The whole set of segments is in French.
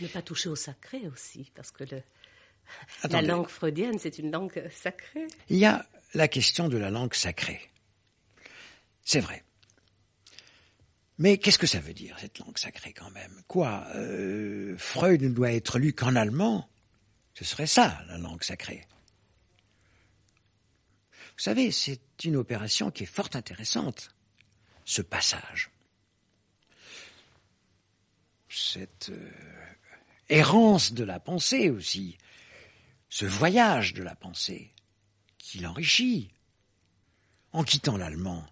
Ne pas toucher au sacré aussi, parce que la Attendez. langue freudienne, c'est une langue sacrée. Il y a la question de la langue sacrée. C'est vrai. Mais qu'est-ce que ça veut dire, cette langue sacrée, quand même? Quoi, Freud ne doit être lu qu'en allemand? Ce serait ça, la langue sacrée. Vous savez, c'est une opération qui est fort intéressante, ce passage. Cette errance de la pensée aussi, ce voyage de la pensée qui l'enrichit. En quittant l'allemand,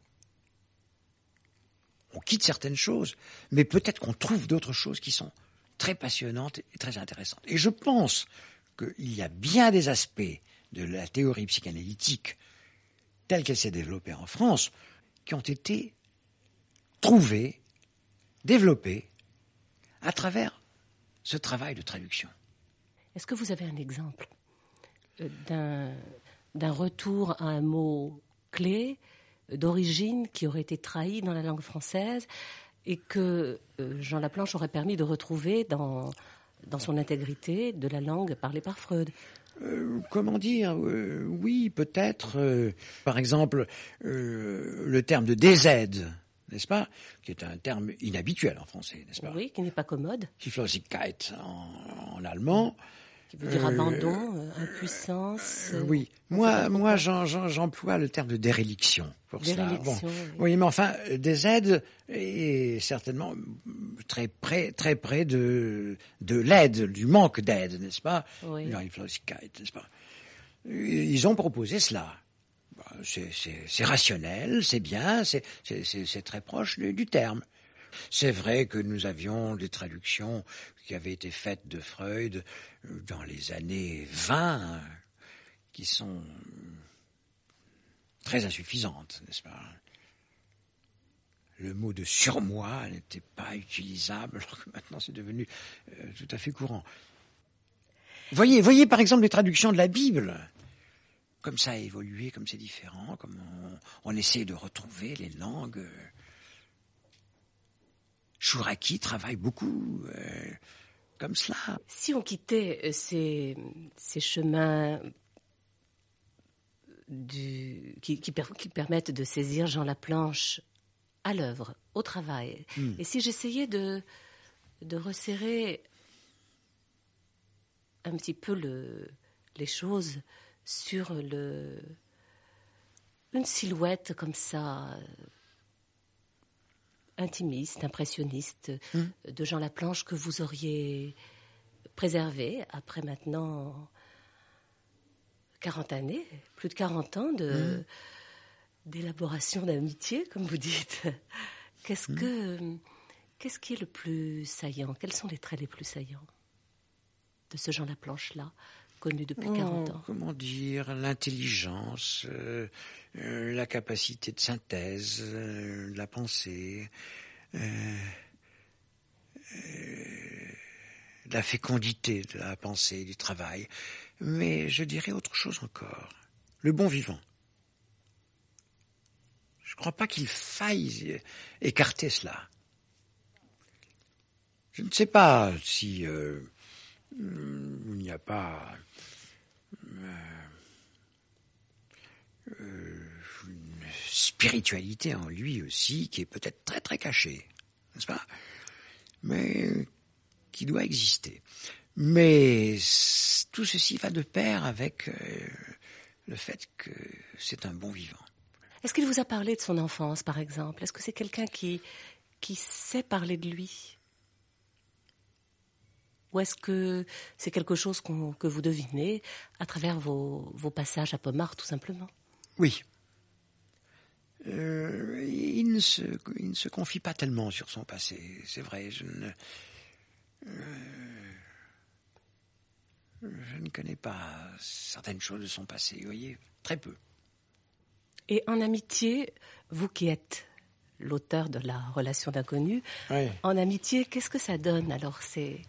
on quitte certaines choses, mais peut-être qu'on trouve d'autres choses qui sont très passionnantes et très intéressantes. Et je pense qu'il y a bien des aspects de la théorie psychanalytique telle qu'elle s'est développée en France qui ont été trouvés, développés à travers ce travail de traduction. Est-ce que vous avez un exemple d'un retour à un mot clé d'origine qui aurait été trahi dans la langue française et que Jean Laplanche aurait permis de retrouver dans son intégrité de la langue parlée par Freud? Comment dire, oui, peut-être. Par exemple, le terme de DZ, n'est-ce pas, qui est un terme inhabituel en français, n'est-ce pas? Oui, qui n'est pas commode. Hilflosigkeit en allemand. Qui veut dire abandon, impuissance. Oui, moi j'emploie le terme de déréliction pour cela. Bon, oui, mais enfin, DZ est certainement très près de l'aide, du manque d'aide, n'est-ce pas? Oui. N'est-ce pas? Ils ont proposé cela. C'est rationnel, c'est bien, c'est très proche du terme. C'est vrai que nous avions des traductions qui avaient été faites de Freud dans les années 20, qui sont très insuffisantes, n'est-ce pas? Le mot de surmoi n'était pas utilisable, alors que maintenant c'est devenu tout à fait courant. Voyez par exemple les traductions de la Bible. Comme ça a évolué, comme c'est différent, comme on essaie de retrouver les langues. Chouraki travaille beaucoup comme cela. Si on quittait ces chemins qui permettent de saisir Jean Laplanche à l'œuvre, au travail, et si j'essayais de resserrer un petit peu les choses sur une silhouette comme ça, intimiste, impressionniste, de Jean Laplanche que vous auriez préservé après maintenant 40 années, plus de 40 ans d'élaboration d'amitié, comme vous dites. Qu'est-ce qui est le plus saillant? Quels sont les traits les plus saillants de ce Jean Laplanche-là, connu depuis 40 ans? Comment dire, l'intelligence, la capacité de synthèse, la pensée, la fécondité de la pensée, du travail. Mais je dirais autre chose encore, le bon vivant. Je ne crois pas qu'il faille écarter cela. Je ne sais pas si il n'y a pas une spiritualité en lui aussi qui est peut-être très très cachée, n'est-ce pas? Mais qui doit exister. Mais tout ceci va de pair avec le fait que c'est un bon vivant. Est-ce qu'il vous a parlé de son enfance, par exemple? Est-ce que c'est quelqu'un qui sait parler de lui? Ou est-ce que c'est quelque chose que vous devinez à travers vos passages à Pomard, tout simplement? Oui. Il ne se confie pas tellement sur son passé, c'est vrai. Je ne connais pas certaines choses de son passé, vous voyez, très peu. Et en amitié, vous qui êtes l'auteur de La relation d'inconnu, oui. En amitié, qu'est-ce que ça donne alors ces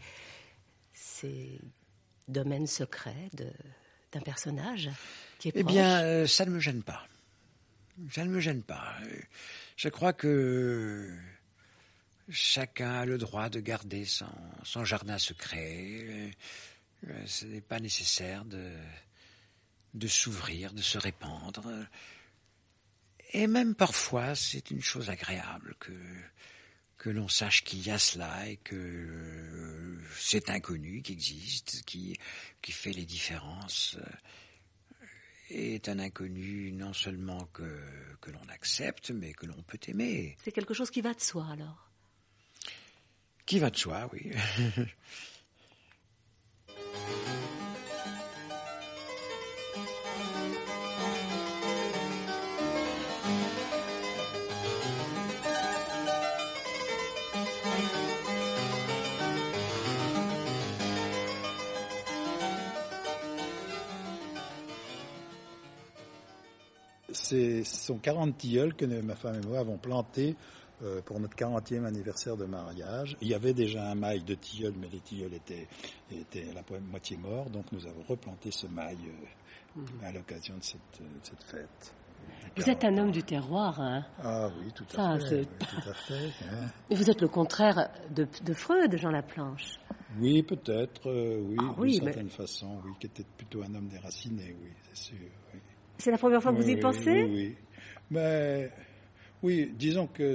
domaines secrets d'un personnage qui est proche? Eh bien, ça ne me gêne pas. Ça ne me gêne pas. Je crois que chacun a le droit de garder son jardin secret. Ce n'est pas nécessaire de s'ouvrir, de se répandre. Et même parfois, c'est une chose agréable que l'on sache qu'il y a cela et que cet inconnu qui existe, qui fait les différences, est un inconnu non seulement que l'on accepte, mais que l'on peut aimer. C'est quelque chose qui va de soi, alors? Qui va de soi, oui. Ce sont 40 tilleuls que ma femme et moi avons plantés pour notre 40e anniversaire de mariage. Il y avait déjà un mail de tilleuls, mais les tilleuls étaient à la moitié morts, donc nous avons replanté ce mail à l'occasion de cette fête. Vous êtes un homme du terroir, hein? Ah oui, tout à fait. Oui, tout à fait, hein. Et vous êtes le contraire de Freud, Jean Laplanche. Oui, peut-être, oui, d'une certaine mais... façon, oui, qui était plutôt un homme déraciné, oui, c'est sûr, oui. C'est la première fois que vous y pensez? Oui. Mais, oui, disons que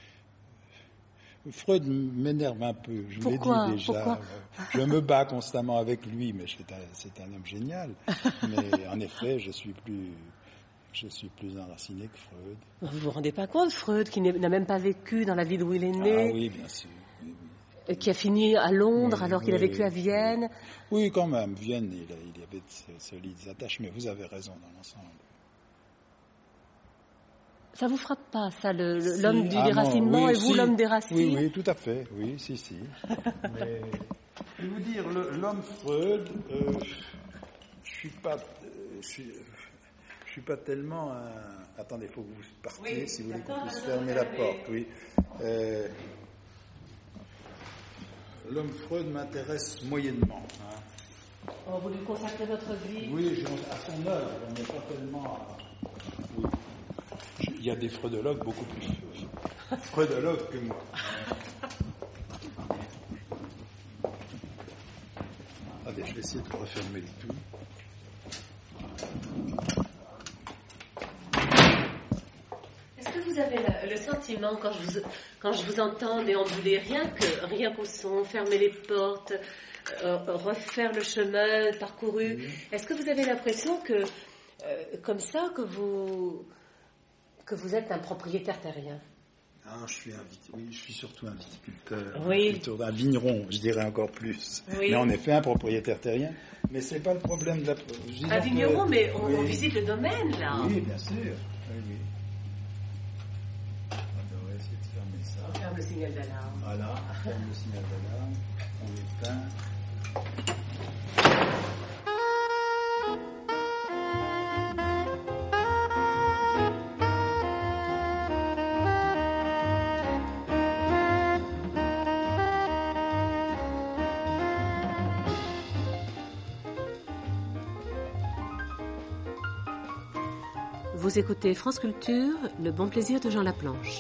Freud m'énerve un peu. Je vous l'ai dit déjà. Pourquoi? Je me bats constamment avec lui, mais c'est un homme génial. Mais en effet, je suis plus enraciné que Freud. Vous vous rendez pas compte, Freud, qui n'a même pas vécu dans la ville où il est né? Ah oui, bien sûr. Oui. Qui a fini à Londres alors qu'il a vécu à Vienne. Oui, quand même. Vienne, il avait de solides attaches, mais vous avez raison dans l'ensemble. Ça vous frappe pas, ça, l'homme du déracinement, oui, et vous, l'homme des racines? Oui, tout à fait. Oui, si. Mais, je vais vous dire, l'homme Freud, je suis pas tellement un... Attendez, il faut que vous partiez, si vous voulez qu'on puisse fermer la porte. Oui. L'homme Freud m'intéresse moyennement. Hein. Oh, vous lui consacrez votre vie? Oui, à son œuvre, on n'est pas tellement... Oui. Il y a des freudologues beaucoup plus freudologues que moi. Attendez, je vais essayer de refermer le tout. Est-ce que vous avez le sentiment, quand je vous entends déambuler, rien qu'au son, fermer les portes, refaire le chemin parcouru, est-ce que vous avez l'impression que, comme ça, que vous êtes un propriétaire terrien? Ah, je suis surtout un viticulteur, oui. Plutôt un vigneron, je dirais encore plus. Oui. Mais en effet, un propriétaire terrien. Mais c'est pas le problème de la... Un vigneron, mais on visite le domaine, là. Oui, bien sûr. Oui. On devrait essayer de fermer ça. On ferme le signal d'alarme. Voilà, on ferme le signal d'alarme, on éteint. Vous écoutez France Culture, le bon plaisir de Jean Laplanche.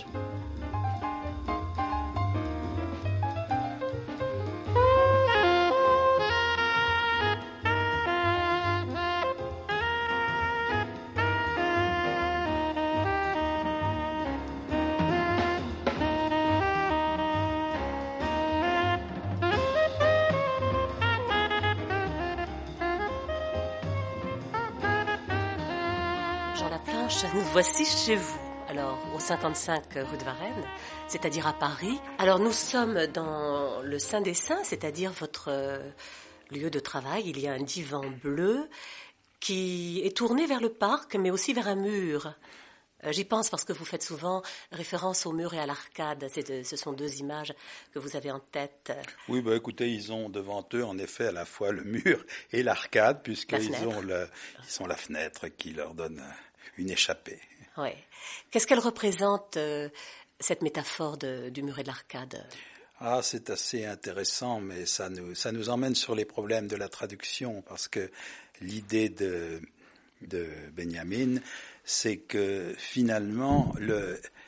Nous voici chez vous, alors au 55 rue de Varennes, c'est-à-dire à Paris. Alors nous sommes dans le Saint des Saints, c'est-à-dire votre lieu de travail. Il y a un divan bleu qui est tourné vers le parc, mais aussi vers un mur. J'y pense parce que vous faites souvent référence au mur et à l'arcade. Ce sont deux images que vous avez en tête. Oui, écoutez, ils ont devant eux en effet à la fois le mur et l'arcade, puisqu'ils ont la fenêtre qui leur donne une échappée. Oui. Qu'est-ce qu'elle représente, cette métaphore du mur et de l'arcade? Ah, c'est assez intéressant, mais ça nous emmène sur les problèmes de la traduction, parce que l'idée de Benjamin, c'est que finalement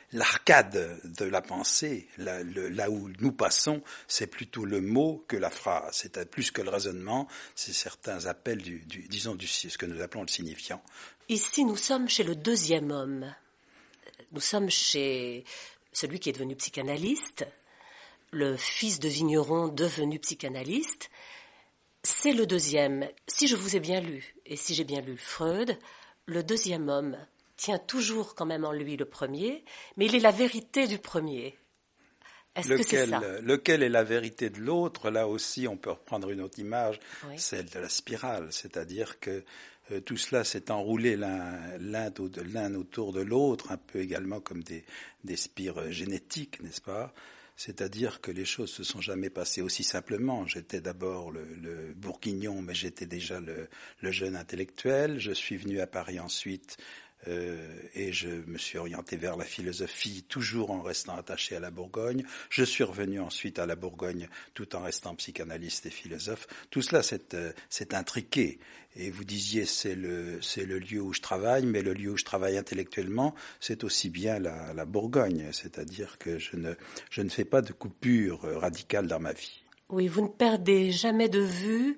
l'arcade de la pensée, là où nous passons, c'est plutôt le mot que la phrase. C'est plus que le raisonnement, c'est certains appels disons ce que nous appelons le signifiant. Ici, nous sommes chez le deuxième homme. Nous sommes chez celui qui est devenu psychanalyste, le fils de vigneron devenu psychanalyste. C'est le deuxième. Si je vous ai bien lu, et si j'ai bien lu Freud, le deuxième homme tient toujours quand même en lui le premier, mais il est la vérité du premier. Est-ce que c'est ça ? Lequel est la vérité de l'autre ? Là aussi, on peut reprendre une autre image, oui. Celle de la spirale, c'est-à-dire que tout cela s'est enroulé l'un autour de l'autre, un peu également comme des spires génétiques, n'est-ce pas ? C'est-à-dire que les choses se sont jamais passées aussi simplement. J'étais d'abord le bourguignon, mais j'étais déjà le jeune intellectuel. Je suis venu à Paris ensuite et je me suis orienté vers la philosophie, toujours en restant attaché à la Bourgogne. Je suis revenu ensuite à la Bourgogne, tout en restant psychanalyste et philosophe. Tout cela, c'est intriqué. Et vous disiez, c'est le lieu où je travaille, mais le lieu où je travaille intellectuellement, c'est aussi bien la Bourgogne. C'est-à-dire que je ne fais pas de coupure radicale dans ma vie. Oui, vous ne perdez jamais de vue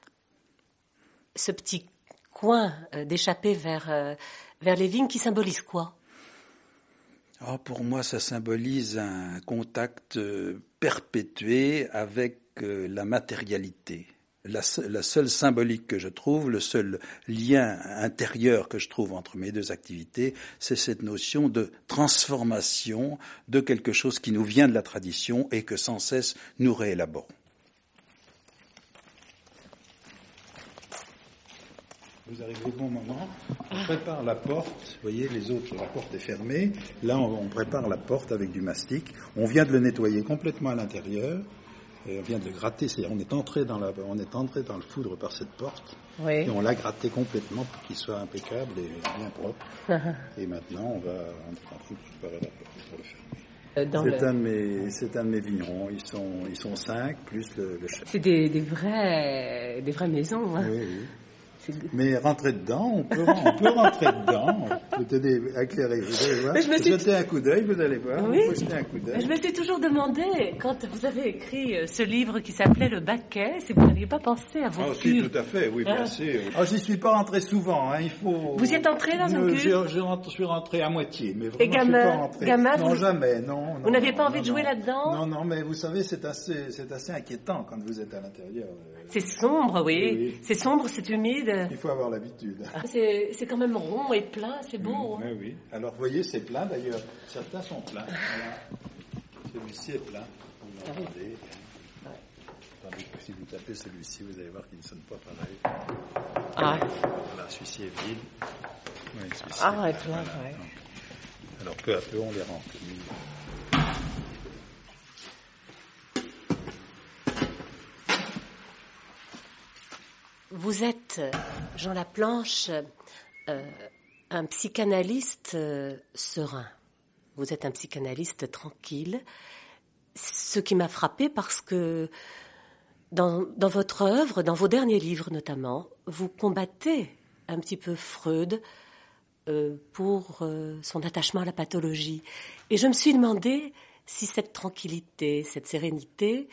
ce petit coin d'échapper vers les vignes qui symbolise quoi ? Pour moi, ça symbolise un contact perpétué avec la matérialité. La seule symbolique que je trouve, le seul lien intérieur que je trouve entre mes deux activités, c'est cette notion de transformation de quelque chose qui nous vient de la tradition et que sans cesse nous réélaborons. Vous arrivez au bon moment, on prépare la porte, vous voyez, la porte est fermée, là on prépare la porte avec du mastic, on vient de le nettoyer complètement à l'intérieur, et on vient de le gratter, c'est-à-dire on est entré dans le foudre par cette porte, oui. Et on l'a gratté complètement pour qu'il soit impeccable et bien propre, et maintenant on est en train de préparer la porte pour le fermer. C'est un de mes vignerons, ils sont 5 plus le chef. C'est des vraies maisons, hein. Oui. Mais rentrez dedans, on peut rentrer dedans, on peut éclairer, vous allez voir. Jetez un coup d'œil, vous allez voir. Oui. Vous jetez un coup d'œil. Je me suis toujours demandé, quand vous avez écrit ce livre qui s'appelait Le Baquet, si vous n'aviez pas pensé à vos cuves. Si, tout à fait, oui, bien sûr. J'y suis pas rentré souvent, hein, il faut... Vous y êtes entré dans une cuve ? Je suis rentré à moitié, mais vraiment, et gamin, je suis pas rentré. Gamin, non, jamais, non. Vous n'aviez pas envie de jouer là-dedans ? Non, mais vous savez, c'est assez inquiétant quand vous êtes à l'intérieur. C'est sombre, oui. C'est sombre, c'est humide. Il faut avoir l'habitude. C'est quand même rond et plein, c'est beau. Oui. Alors, vous voyez, c'est plein d'ailleurs. Certains sont pleins. Voilà. Celui-ci est plein. Vous l'entendez. Tandis que si vous tapez celui-ci, vous allez voir qu'il ne sonne pas pareil. Voilà, celui-ci est vide. Oui, celui-ci est plein, voilà. Alors, peu à peu, on les remplit. Vous êtes, Jean Laplanche, un psychanalyste serein. Vous êtes un psychanalyste tranquille. Ce qui m'a frappé parce que dans votre œuvre, dans vos derniers livres notamment, vous combattez un petit peu Freud pour son attachement à la pathologie. Et je me suis demandé si cette tranquillité, cette sérénité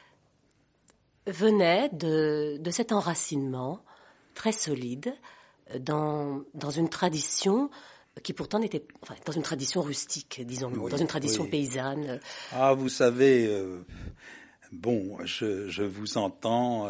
venait de cet enracinement très solide dans une tradition qui pourtant n'était, dans une tradition rustique, disons-le, dans une tradition paysanne. Vous savez, je vous entends,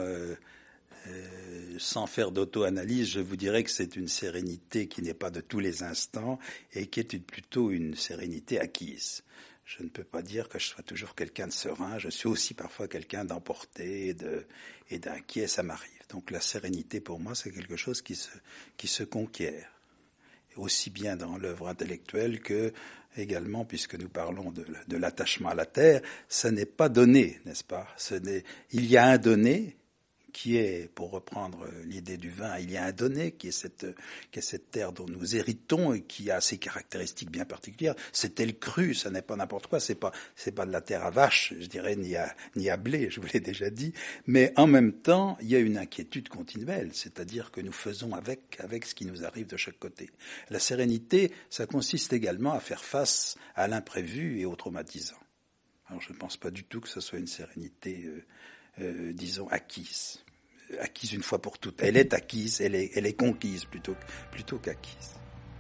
sans faire d'auto-analyse, je vous dirais que c'est une sérénité qui n'est pas de tous les instants et qui est plutôt une sérénité acquise. Je ne peux pas dire que je sois toujours quelqu'un de serein. Je suis aussi parfois quelqu'un d'emporté et d'inquiet, ça m'arrive. Donc la sérénité, pour moi, c'est quelque chose qui se conquiert. Aussi bien dans l'œuvre intellectuelle que également, puisque nous parlons de l'attachement à la terre, ça n'est pas donné, n'est-ce pas ? Il y a un donné qui est, pour reprendre l'idée du vin, il y a un donné, qui est cette terre dont nous héritons et qui a ses caractéristiques bien particulières. C'est tel cru, ça n'est pas n'importe quoi, c'est pas de la terre à vache, je dirais, ni à blé, je vous l'ai déjà dit, mais en même temps, il y a une inquiétude continuelle, c'est-à-dire que nous faisons avec ce qui nous arrive de chaque côté. La sérénité, ça consiste également à faire face à l'imprévu et au traumatisant. Alors je ne pense pas du tout que ce soit une sérénité, disons, acquise une fois pour toutes. Elle est acquise, elle est conquise plutôt qu'acquise.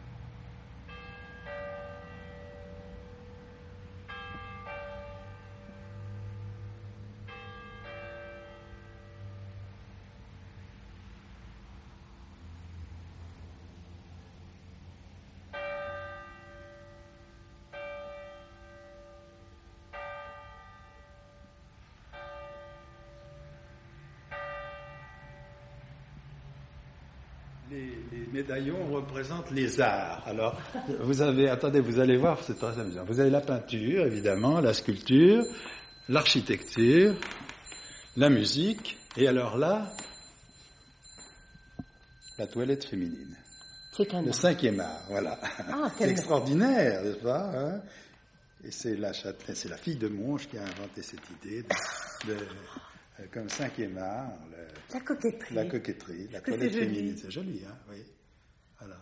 Les médaillons représentent les arts. Alors, vous allez voir, c'est très amusant. Vous avez la peinture, évidemment, la sculpture, l'architecture, la musique, et alors là, la toilette féminine. C'est le 5e art, voilà. C'est extraordinaire, n'est-ce pas, hein? Et c'est la fille de Monge qui a inventé cette idée comme 5e art. La coquetterie. La coquetterie, la toilette féminine. C'est joli, hein, oui. Voilà.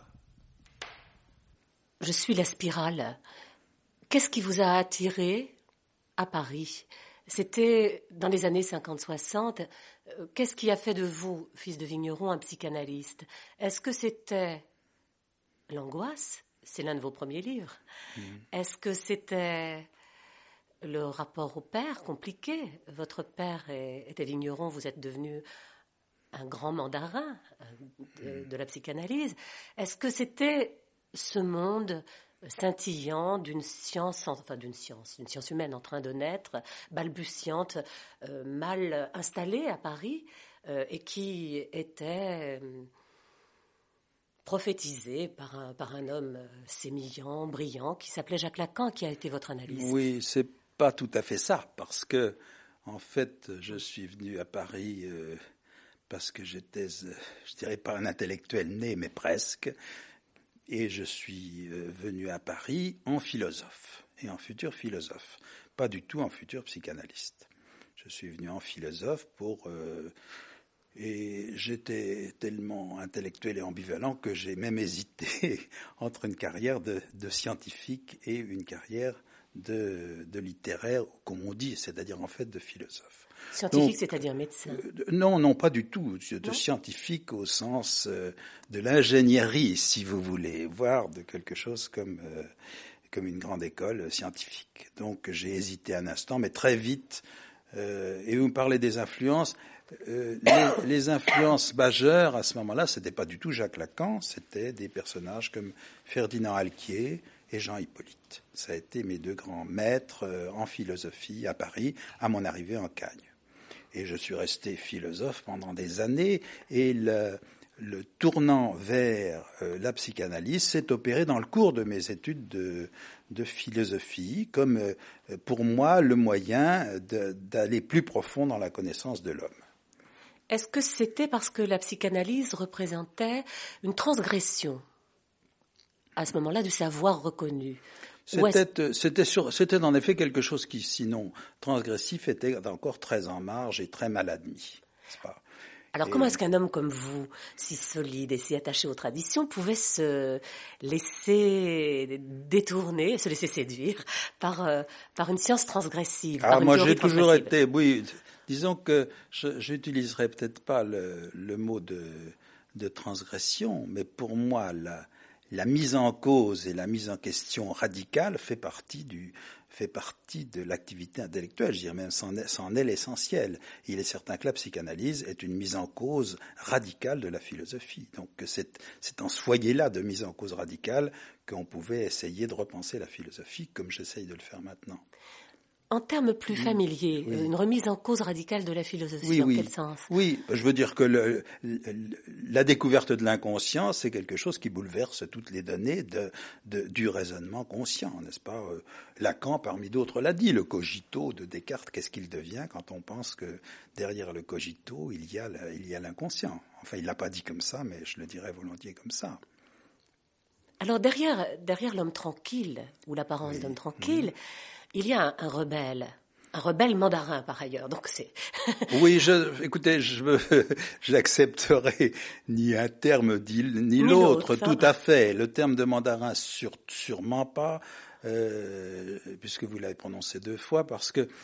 Je suis la spirale. Qu'est-ce qui vous a attiré à Paris? C'était dans les années 50-60. Qu'est-ce qui a fait de vous, fils de vigneron, un psychanalyste? Est-ce que c'était l'angoisse? C'est l'un de vos premiers livres. Est-ce que c'était le rapport au père compliqué? Votre père était vigneron, vous êtes devenu un grand mandarin de la psychanalyse. Est-ce que c'était ce monde scintillant d'une science humaine en train de naître, balbutiante, mal installée à Paris, et qui était prophétisé par un homme sémillant, brillant, qui s'appelait Jacques Lacan, qui a été votre analyse? Oui, c'est pas tout à fait ça, parce que, en fait, je suis venu à Paris parce que j'étais, je dirais pas un intellectuel né, mais presque, et je suis venu à Paris en philosophe, et en futur philosophe, pas du tout en futur psychanalyste. Je suis venu en philosophe et j'étais tellement intellectuel et ambivalent que j'ai même hésité entre une carrière de scientifique et une carrière de littéraire, comme on dit, c'est-à-dire en fait de philosophe. Scientifique, c'est-à-dire médecin? Non, pas du tout. De scientifique au sens de l'ingénierie, si vous voulez, voire de quelque chose comme une grande école scientifique. Donc j'ai hésité un instant, mais très vite, et vous me parlez des influences, les influences majeures à ce moment-là, c'était pas du tout Jacques Lacan, c'était des personnages comme Ferdinand Alquier et Jean Hippolyte. Ça a été mes deux grands maîtres en philosophie à Paris, à mon arrivée en Cagne. Et je suis resté philosophe pendant des années, et le tournant vers la psychanalyse s'est opéré dans le cours de mes études de philosophie, comme pour moi le moyen d'aller plus profond dans la connaissance de l'homme. Est-ce que c'était parce que la psychanalyse représentait une transgression à ce moment-là du savoir reconnu? C'était en effet quelque chose qui, sinon transgressif, était encore très en marge et très mal admis, n'est-ce pas? Alors comment est-ce qu'un homme comme vous, si solide et si attaché aux traditions, pouvait se laisser détourner, se laisser séduire par une science transgressive? Moi j'ai toujours été, oui, disons que j'utiliserai peut-être pas le mot de transgression, mais pour moi la mise en cause et la mise en question radicale fait partie de l'activité intellectuelle, je dirais même c'en est l'essentiel. Il est certain que la psychanalyse est une mise en cause radicale de la philosophie. Donc c'est en ce foyer-là de mise en cause radicale qu'on pouvait essayer de repenser la philosophie comme j'essaye de le faire maintenant. En termes plus familiers, Oui. une remise en cause radicale de la philosophie, Oui, en oui. quel sens? Oui, je veux dire que la découverte de l'inconscient, c'est quelque chose qui bouleverse toutes les données du raisonnement conscient, n'est-ce pas? Lacan, parmi d'autres, l'a dit, le cogito de Descartes, qu'est-ce qu'il devient quand on pense que derrière le cogito, il y a l'inconscient? Enfin, il l'a pas dit comme ça, mais je le dirais volontiers comme ça. Alors derrière l'homme tranquille, ou l'apparence d'homme tranquille, il y a un rebelle mandarin par ailleurs. Donc c'est. Oui, écoutez, j'accepterai ni un terme ni l'autre, tout à fait. Le terme de mandarin sûrement pas, puisque vous l'avez prononcé 2 fois, parce que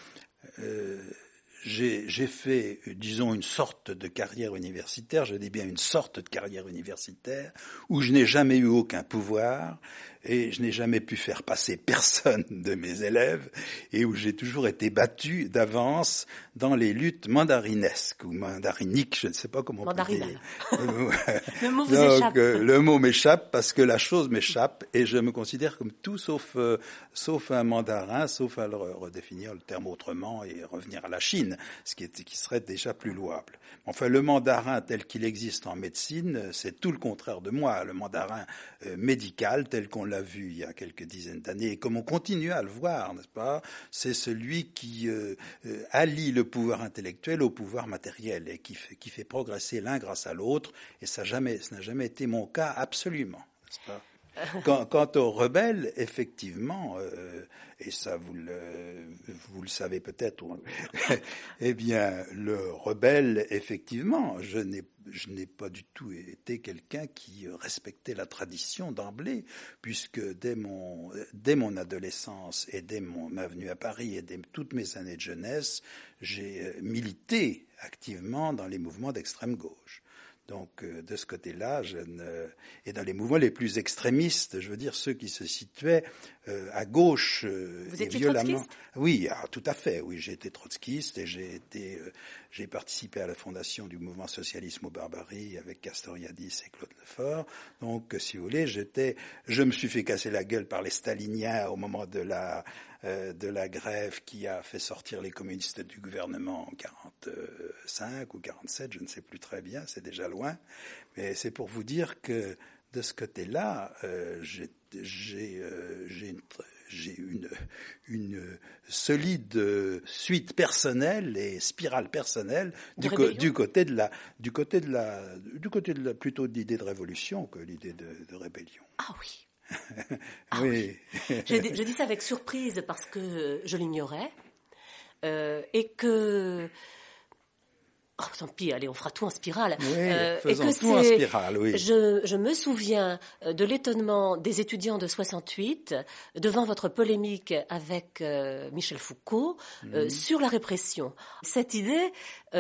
j'ai fait, disons, une sorte de carrière universitaire, je dis bien une sorte de carrière universitaire, où je n'ai jamais eu aucun pouvoir, et je n'ai jamais pu faire passer personne de mes élèves, et où j'ai toujours été battu d'avance dans les luttes mandarinesques, ou mandariniques, je ne sais pas comment on peut dire. Le mot vous échappe. Le mot m'échappe parce que la chose m'échappe, et je me considère comme tout sauf un mandarin, sauf à redéfinir le terme autrement et revenir à la Chine, ce qui serait déjà plus louable. Enfin, le mandarin tel qu'il existe en médecine, c'est tout le contraire de moi. Le mandarin médical, tel qu'on l'a vu il y a quelques dizaines d'années, et comme on continue à le voir, n'est-ce pas, c'est celui qui allie le pouvoir intellectuel au pouvoir matériel et qui fait progresser l'un grâce à l'autre, et ça n'a jamais été mon cas absolument, n'est-ce pas? Quant aux rebelles, effectivement, et ça vous le savez peut-être, eh bien, le rebelle, effectivement, je n'ai pas du tout été quelqu'un qui respectait la tradition d'emblée, puisque dès mon adolescence et dès ma venue à Paris et dès toutes mes années de jeunesse, j'ai milité activement dans les mouvements d'extrême gauche. Donc, de ce côté-là, et dans les mouvements les plus extrémistes, je veux dire ceux qui se situaient à gauche Vous étiez violemment. trotskiste ? Oui, tout à fait. Oui, j'ai été trotskiste et j'ai participé à la fondation du mouvement Socialisme aux Barbaries avec Castoriadis et Claude Lefort. Donc, si vous voulez, je me suis fait casser la gueule par les staliniens au moment de la grève qui a fait sortir les communistes du gouvernement en 45 ou 47, je ne sais plus très bien, c'est déjà loin. Mais c'est pour vous dire que de ce côté-là, j'ai une solide suite personnelle et spirale personnelle du côté de plutôt de l'idée de révolution que l'idée de rébellion. Ah oui. Oui. Je dis ça avec surprise parce que je l'ignorais et que tant pis, allez, on fera tout en spirale. Oui, faisons tout en spirale, oui. Je me souviens de l'étonnement des étudiants de 68 devant votre polémique avec Michel Foucault sur la répression. Cette idée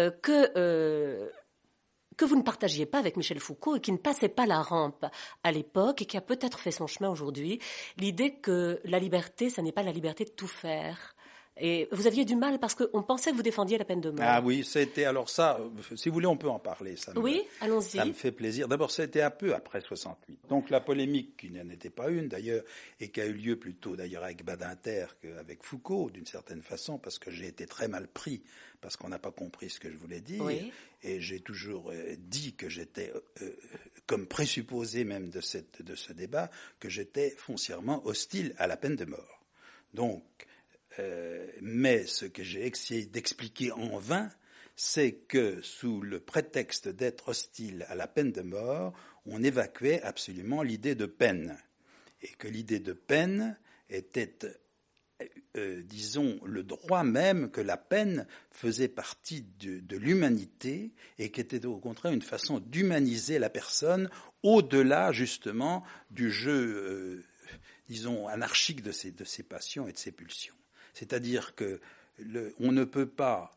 que vous ne partagiez pas avec Michel Foucault et qui ne passait pas la rampe à l'époque et qui a peut-être fait son chemin aujourd'hui, l'idée que la liberté, ça n'est pas la liberté de tout faire. Et vous aviez du mal parce qu'on pensait que vous défendiez la peine de mort. Ah oui, c'était alors ça, si vous voulez, on peut en parler. Oui, allons-y. Ça me fait plaisir. D'abord, ça a été un peu après 68. Donc la polémique, qui n'en était pas une d'ailleurs, et qui a eu lieu plutôt d'ailleurs avec Badinter qu'avec Foucault, d'une certaine façon, parce que j'ai été très mal pris, parce qu'on n'a pas compris ce que je voulais dire. Oui. Et j'ai toujours dit que j'étais, comme présupposé même de ce débat, que j'étais foncièrement hostile à la peine de mort. Donc, mais ce que j'ai essayé d'expliquer en vain, c'est que sous le prétexte d'être hostile à la peine de mort, on évacuait absolument l'idée de peine. Et que l'idée de peine était, disons, le droit même que la peine faisait partie de l'humanité et qu'était au contraire une façon d'humaniser la personne au-delà justement du jeu, disons, anarchique de ses passions et de ses pulsions. C'est-à-dire que on ne peut pas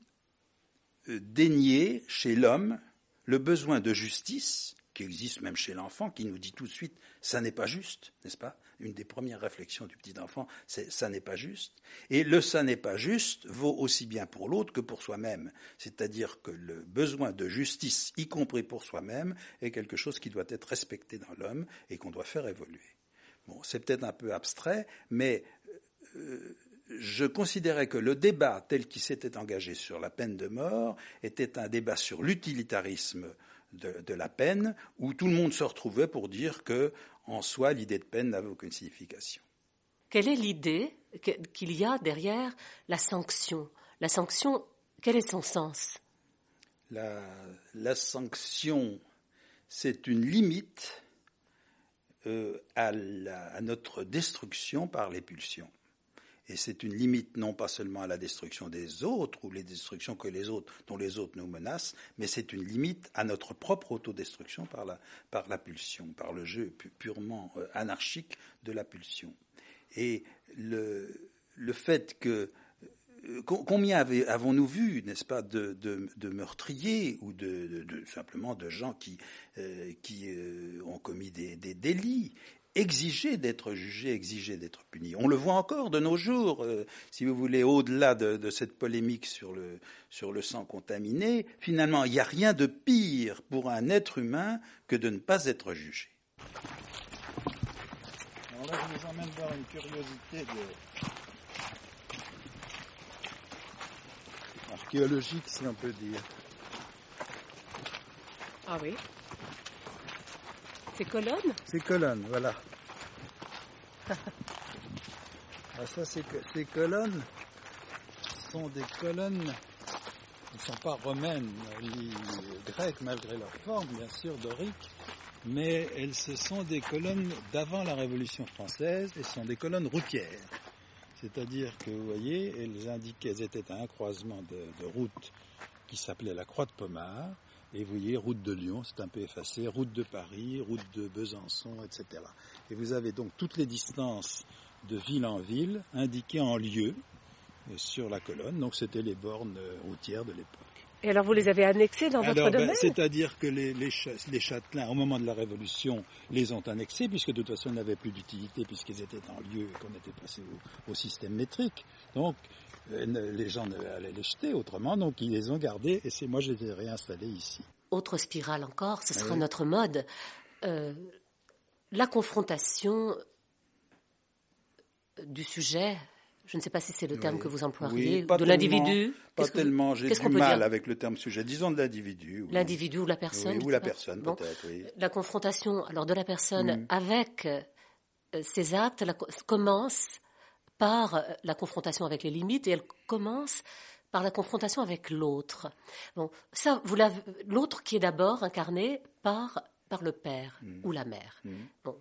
dénier chez l'homme le besoin de justice, qui existe même chez l'enfant, qui nous dit tout de suite « ça n'est pas juste », n'est-ce pas ? Une des premières réflexions du petit enfant, c'est « ça n'est pas juste ». Et le « ça n'est pas juste » vaut aussi bien pour l'autre que pour soi-même. C'est-à-dire que le besoin de justice, y compris pour soi-même, est quelque chose qui doit être respecté dans l'homme et qu'on doit faire évoluer. Bon, c'est peut-être un peu abstrait, mais je considérais que le débat tel qu'il s'était engagé sur la peine de mort était un débat sur l'utilitarisme de la peine, où tout le monde se retrouvait pour dire que, en soi, l'idée de peine n'avait aucune signification. Quelle est l'idée qu'il y a derrière la sanction ? La sanction, quel est son sens ? La sanction, c'est une limite à notre destruction par les pulsions. Et c'est une limite non pas seulement à la destruction des autres ou les destructions dont les autres nous menacent, mais c'est une limite à notre propre autodestruction par la pulsion, par le jeu purement anarchique de la pulsion. Et le fait que combien avons-nous vu, n'est-ce pas, de meurtriers ou simplement de gens qui ont commis des délits, exiger d'être jugés, exiger d'être punis. On le voit encore de nos jours, si vous voulez, au-delà de cette polémique sur le sang contaminé, finalement, il n'y a rien de pire pour un être humain que de ne pas être jugé. Alors là, je vous emmène voir une curiosité archéologique, si on peut dire. Ah oui. Ces colonnes ? Ces colonnes, voilà. Ah, ça, ces colonnes sont des colonnes qui ne sont pas romaines ni grecques, malgré leur forme, bien sûr, doriques, mais ce sont des colonnes d'avant la Révolution française et ce sont des colonnes routières. C'est-à-dire que, vous voyez, elles étaient à un croisement de routes qui s'appelait la Croix de Pommard. Et vous voyez, route de Lyon, c'est un peu effacé, route de Paris, route de Besançon, etc. Et vous avez donc toutes les distances de ville en ville indiquées en lieu sur la colonne. Donc c'était les bornes routières de l'époque. Et alors vous les avez annexées dans votre domaine ? C'est-à-dire que les châtelains, au moment de la Révolution, les ont annexés, puisque de toute façon, ils n'avaient plus d'utilité, puisqu'ils étaient en lieu et qu'on était passé au système métrique. Donc, les gens allaient les jeter autrement, donc ils les ont gardés, et moi je les ai réinstallés ici. Autre spirale encore, ce sera notre mode. La confrontation du sujet, je ne sais pas si c'est le terme que vous emploiez, de l'individu. Pas tellement, j'ai du mal avec le terme sujet, disons de l'individu. Oui. L'individu ou la personne. Oui, ou la personne peut-être, oui. La confrontation alors de la personne avec ses actes commence par la confrontation avec les limites et elle commence par la confrontation avec l'autre. Bon, ça, l'autre qui est d'abord incarné par le père ou la mère. Bon,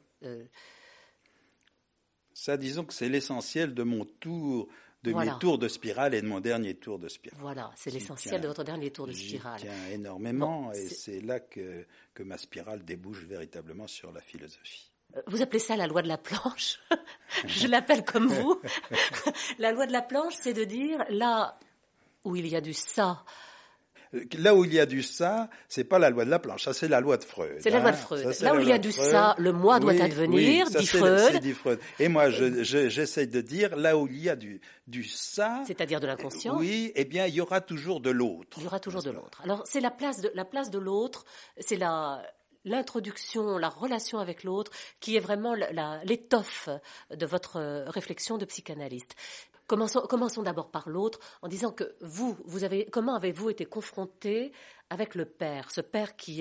ça, disons que c'est l'essentiel de mes tours de spirale et de mon dernier tour de spirale. Voilà, c'est l'essentiel de votre dernier tour de spirale. J'y tiens énormément et c'est là que ma spirale débouche véritablement sur la philosophie. Vous appelez ça la loi de la planche. Je l'appelle comme vous. La loi de la planche, c'est de dire là où il y a du ça. Là où il y a du ça, c'est pas la loi de la planche, ça c'est la loi de Freud. C'est la loi de Freud. Là où il y a du ça, le moi doit advenir, dit Freud. C'est dit Freud. Et moi, j'essaye de dire là où il y a du ça, c'est-à-dire de l'inconscient. Oui, eh bien, il y aura toujours de l'autre. Il y aura toujours de l'autre. Alors, c'est la place de l'autre, c'est l'introduction, la relation avec l'autre, qui est vraiment l'étoffe de votre réflexion de psychanalyste. Commençons d'abord par l'autre, en disant que comment avez-vous été confronté avec le père, ce père qui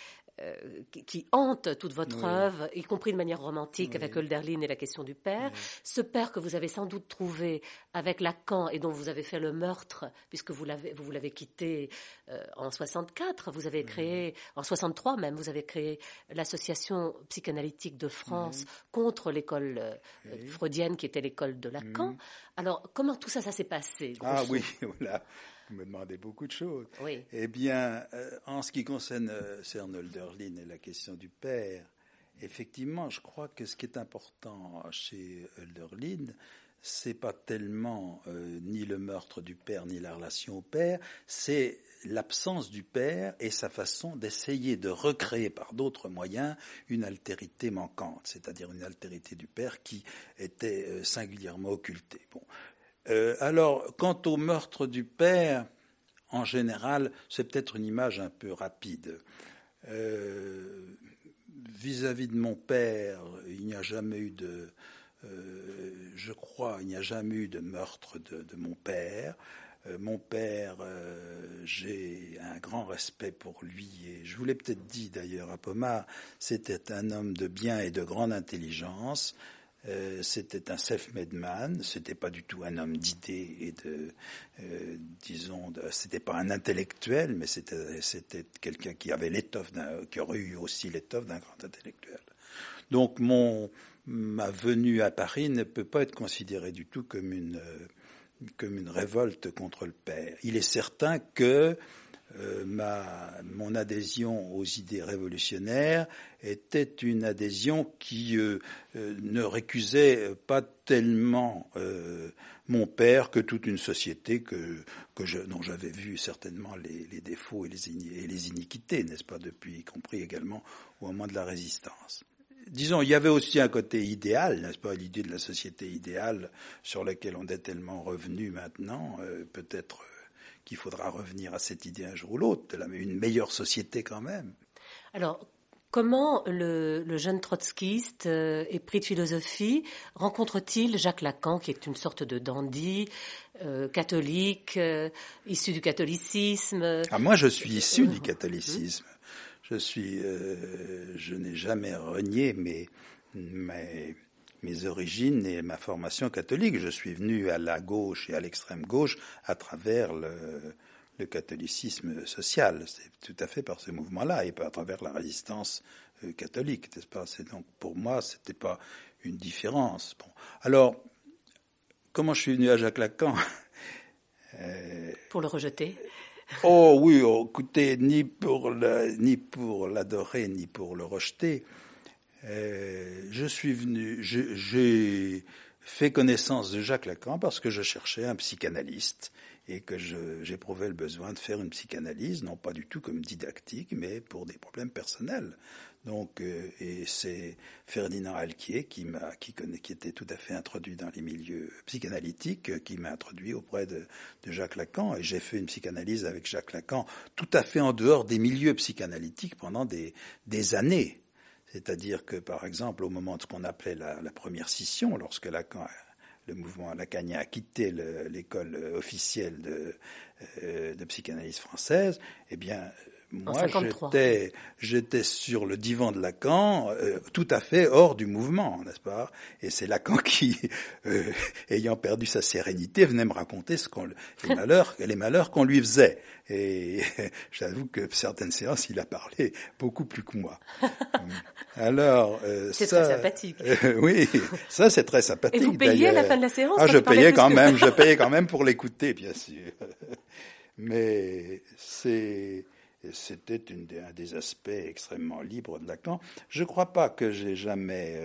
hante toute votre œuvre, y compris de manière romantique avec Hölderlin et la question du père. Ce père que vous avez sans doute trouvé avec Lacan et dont vous avez fait le meurtre, puisque vous l'avez quitté en 64, vous avez créé, en 63 même, vous avez créé l'Association psychanalytique de France contre l'école freudienne qui était l'école de Lacan. Alors, comment tout ça s'est passé, grosso? Ah oui, voilà. Vous me demandez beaucoup de choses. Oui. Eh bien, en ce qui concerne Hölderlin et la question du père, effectivement, je crois que ce qui est important chez Hölderlin, c'est pas tellement ni le meurtre du père ni la relation au père, c'est l'absence du père et sa façon d'essayer de recréer par d'autres moyens une altérité manquante, c'est-à-dire une altérité du père qui était singulièrement occultée. Bon. Alors, quant au meurtre du père, en général, c'est peut-être une image un peu rapide. Vis-à-vis de mon père, il n'y a jamais eu je crois, il n'y a jamais eu de meurtre de mon père. Mon père, j'ai un grand respect pour lui. Et je vous l'ai peut-être dit d'ailleurs à Pomard, c'était un homme de bien et de grande intelligence. C'était un self-made man. C'était pas du tout un homme d'idées et c'était pas un intellectuel, mais c'était quelqu'un qui avait qui aurait eu aussi l'étoffe d'un grand intellectuel. Donc ma venue à Paris ne peut pas être considérée du tout comme une révolte contre le père. Il est certain que mon adhésion aux idées révolutionnaires était une adhésion qui ne récusait pas tellement mon père que toute une société dont j'avais vu certainement les défauts et les iniquités, n'est-ce pas, depuis, y compris également au moment de la Résistance. Disons, il y avait aussi un côté idéal, n'est-ce pas, l'idée de la société idéale sur laquelle on est tellement revenu maintenant, peut-être qu'il faudra revenir à cette idée un jour ou l'autre, une meilleure société quand même. Alors, comment le jeune trotskiste épris de philosophie rencontre-t-il Jacques Lacan, qui est une sorte de dandy, catholique, issu du catholicisme? Moi, je suis issu du catholicisme. Je n'ai jamais renié mes origines et ma formation catholique. Je suis venu à la gauche et à l'extrême gauche à travers le catholicisme social. C'est tout à fait par ce mouvement-là et pas à travers la résistance catholique, n'est-ce pas? Donc pour moi, c'était pas une différence. Bon, alors comment je suis venu à Jacques Lacan? Pour le rejeter. Oh oui, écoutez, ni pour l'adorer, ni pour le rejeter. J'ai fait connaissance de Jacques Lacan parce que je cherchais un psychanalyste et que j'éprouvais le besoin de faire une psychanalyse, non pas du tout comme didactique, mais pour des problèmes personnels. Donc, et c'est Ferdinand Alquier qui était tout à fait introduit dans les milieux psychanalytiques, qui m'a introduit auprès de Jacques Lacan, et j'ai fait une psychanalyse avec Jacques Lacan tout à fait en dehors des milieux psychanalytiques pendant des années. C'est-à-dire que, par exemple, au moment de ce qu'on appelait la première scission, lorsque le mouvement lacanien a quitté l'école officielle de psychanalyse française, eh bien, moi, j'étais sur le divan de Lacan, tout à fait hors du mouvement, n'est-ce pas? Et c'est Lacan qui, ayant perdu sa sérénité, venait me raconter les malheurs qu'on lui faisait. Et j'avoue que certaines séances, il a parlé beaucoup plus que moi. Alors, c'est très sympathique. Oui, ça c'est très sympathique. Et vous payez à la fin de la séance? Je payais quand même pour l'écouter, bien sûr. Mais c'était un des aspects extrêmement libres de Lacan. Je ne crois pas que j'ai jamais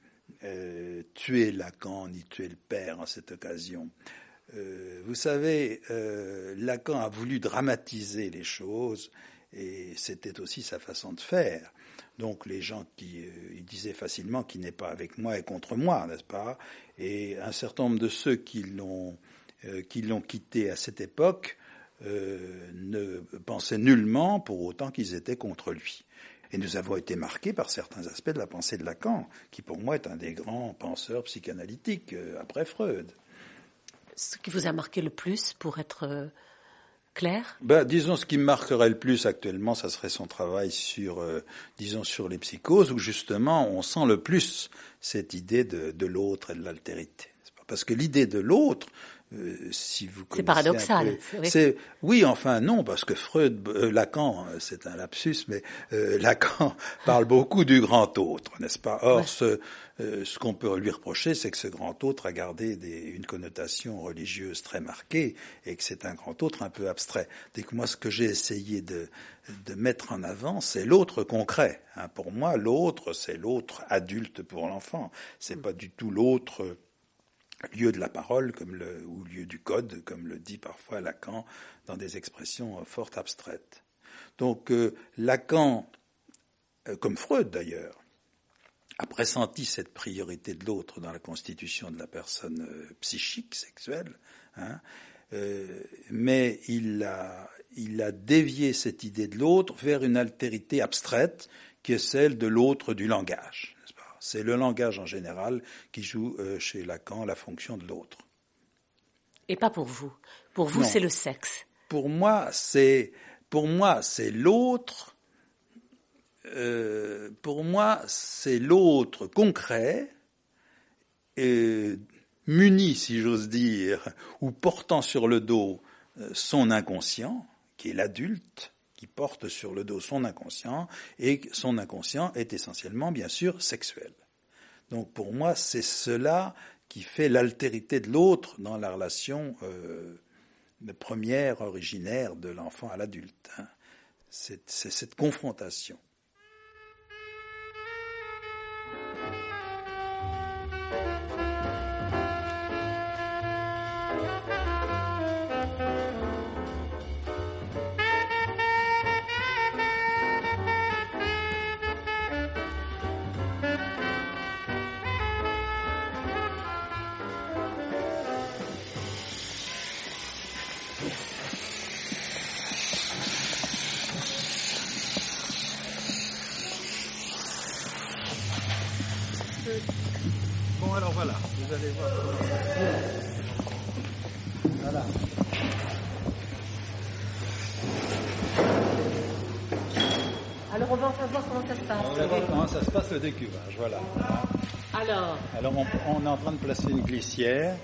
tué Lacan ni tué le père en cette occasion. Vous savez, Lacan a voulu dramatiser les choses et c'était aussi sa façon de faire. Donc les gens il disait facilement qu'il n'est pas avec moi et contre moi, n'est-ce pas? Et un certain nombre de ceux qui l'ont quitté à cette époque ne pensaient nullement pour autant qu'ils étaient contre lui. Et nous avons été marqués par certains aspects de la pensée de Lacan, qui pour moi est un des grands penseurs psychanalytiques après Freud. Ce qui vous a marqué le plus, pour être clair? Disons, ce qui me marquerait le plus actuellement, ça serait son travail sur les psychoses, où justement on sent le plus cette idée de l'autre et de l'altérité. Parce que l'idée de l'autre, si vous connaissez, c'est paradoxal. Oui, enfin non, parce que Lacan, c'est un lapsus, mais Lacan parle beaucoup du grand autre, n'est-ce pas? Or, ce qu'on peut lui reprocher, c'est que ce grand autre a gardé une connotation religieuse très marquée et que c'est un grand autre un peu abstrait. Dès que moi, ce que j'ai essayé de mettre en avant, c'est l'autre concret. Pour moi, l'autre, c'est l'autre adulte pour l'enfant. C'est pas du tout l'autre lieu de la parole ou lieu du code, comme le dit parfois Lacan dans des expressions fort abstraites. Donc Lacan, comme Freud d'ailleurs, a pressenti cette priorité de l'autre dans la constitution de la personne psychique, sexuelle, mais il a dévié cette idée de l'autre vers une altérité abstraite qui est celle de l'autre du langage. C'est le langage en général qui joue chez Lacan la fonction de l'autre. Et pas pour vous. Pour vous, Non. c'est le sexe. Pour moi, c'est l'autre. Pour moi, c'est l'autre concret, muni, si j'ose dire, ou portant sur le dos son inconscient, qui est l'adulte, qui porte sur le dos son inconscient, et son inconscient est essentiellement, bien sûr, sexuel. Donc pour moi, c'est cela qui fait l'altérité de l'autre dans la relation première, originaire de l'enfant à l'adulte. Hein. C'est cette confrontation. Bon, alors voilà, vous allez voir. Voilà. Alors on va enfin voir comment ça se passe. On va voir comment ça se passe le décuvage, voilà. Alors, On est en train de placer une glissière.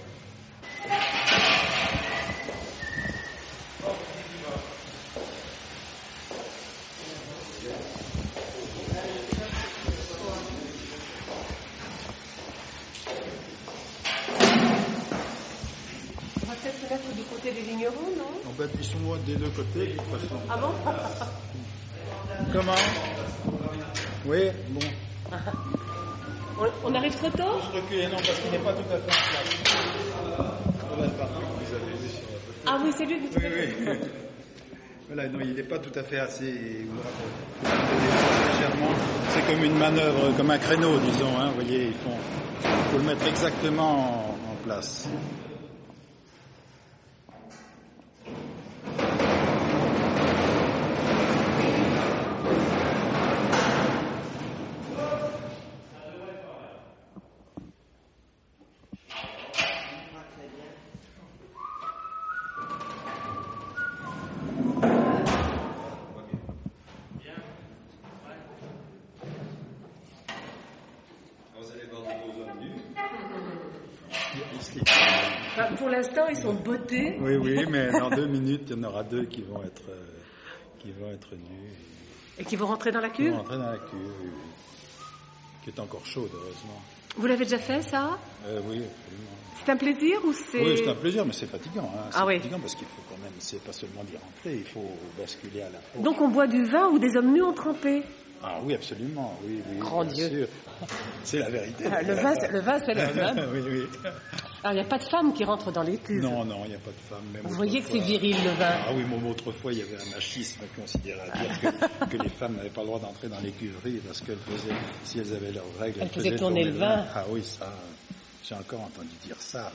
on va peut-être se mettre du côté des vignerons, non? Ils sont des deux côtés, de toute façon. Ah bon? Comment? Oui, bon. On arrive trop tôt? Se reculer, non, parce qu'il n'est pas tout à fait en place. Voilà le parcours que vous avez vu sur la photo. Ah oui, c'est lui qui Oui. Voilà, non, il n'est pas tout à fait assez. Légèrement. C'est comme une manœuvre, comme un créneau, disons. Hein, vous voyez, il faut le mettre exactement en place. Pour l'instant, ils sont bottés. Oui, mais dans 2 minutes, il y en aura 2 qui vont être nus. Et qui vont rentrer dans la Qui cuve? vont rentrer dans la cuve, oui. Qui est encore chaude, heureusement. Vous l'avez déjà fait, ça? Oui, absolument. C'est un plaisir ou c'est... Oui, c'est un plaisir, mais c'est fatigant. Hein. C'est oui. fatigant parce qu'il faut quand même, c'est pas seulement d'y rentrer, il faut basculer à la fois. Donc on boit du vin où des hommes nus ont trempé? Ah oui, absolument, oui. Grand bien Dieu. sûr. C'est la vérité. Le vin, c'est l'homme. Hein. Oui. Alors il n'y a pas de femmes qui rentrent dans les cuves? Non, il n'y a pas de femmes. Même Vous voyez que c'est autrefois. viril, le vin. Ah oui, même autrefois, il y avait un machisme considéré à dire que les femmes n'avaient pas le droit d'entrer dans les cuveries parce qu'elles faisaient, si elles avaient leurs règles, Elles faisaient tourner le vin. Ah oui, ça, j'ai encore entendu dire ça.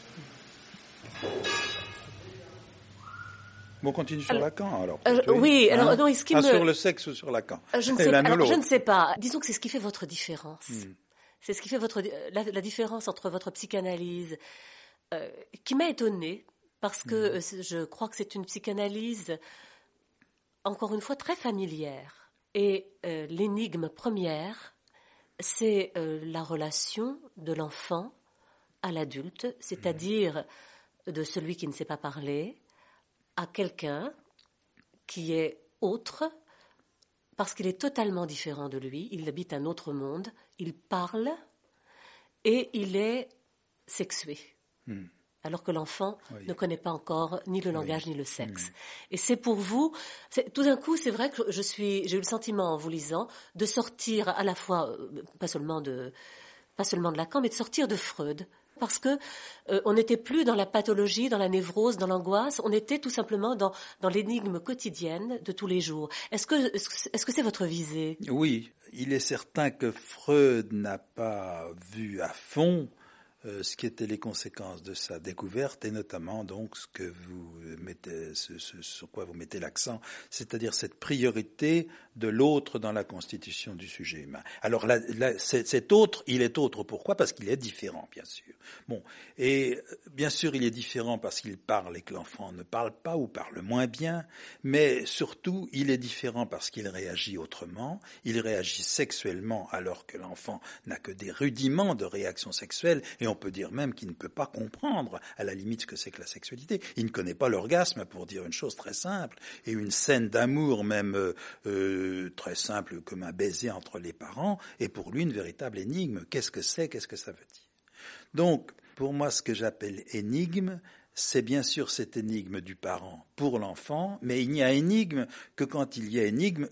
Bon, on continue sur Lacan, alors. Oui, alors non, ce qui me... sur le sexe ou sur Lacan? Je ne sais L'un pas. ou Alors, je l'autre. ne sais pas. Disons que c'est ce qui fait votre différence. C'est ce qui fait la différence entre votre psychanalyse, qui m'a étonnée, parce que je crois que c'est une psychanalyse, encore une fois, très familière. Et l'énigme première, c'est la relation de l'enfant à l'adulte, c'est-à-dire de celui qui ne sait pas parler, à quelqu'un qui est autre, parce qu'il est totalement différent de lui, il habite un autre monde, il parle et il est sexué. Alors que l'enfant ne connaît pas encore ni le langage ni le sexe. Et c'est pour vous, tout d'un coup, c'est vrai que j'ai eu le sentiment en vous lisant de sortir à la fois, pas seulement de Lacan, mais de sortir de Freud. Parce que on n'était plus dans la pathologie, dans la névrose, dans l'angoisse, on était tout simplement dans l'énigme quotidienne de tous les jours. Est-ce que c'est votre visée? Oui, il est certain que Freud n'a pas vu à fond ce qui étaient les conséquences de sa découverte et notamment donc ce que vous mettez, sur quoi vous mettez l'accent, c'est-à-dire cette priorité de l'autre dans la constitution du sujet humain. Alors là, cet autre, il est autre. Pourquoi ? Parce qu'il est différent, bien sûr. Bon, et bien sûr, il est différent parce qu'il parle et que l'enfant ne parle pas ou parle moins bien, mais surtout, il est différent parce qu'il réagit autrement. Il réagit sexuellement alors que l'enfant n'a que des rudiments de réaction sexuelle et on peut dire même qu'il ne peut pas comprendre à la limite ce que c'est que la sexualité. Il ne connaît pas l'orgasme, pour dire une chose très simple, et une scène d'amour même très simple comme un baiser entre les parents est pour lui une véritable énigme. Qu'est-ce que c'est ? Qu'est-ce que ça veut dire ? Donc, pour moi, ce que j'appelle énigme, c'est bien sûr cette énigme du parent pour l'enfant, mais il n'y a énigme que quand il y a énigme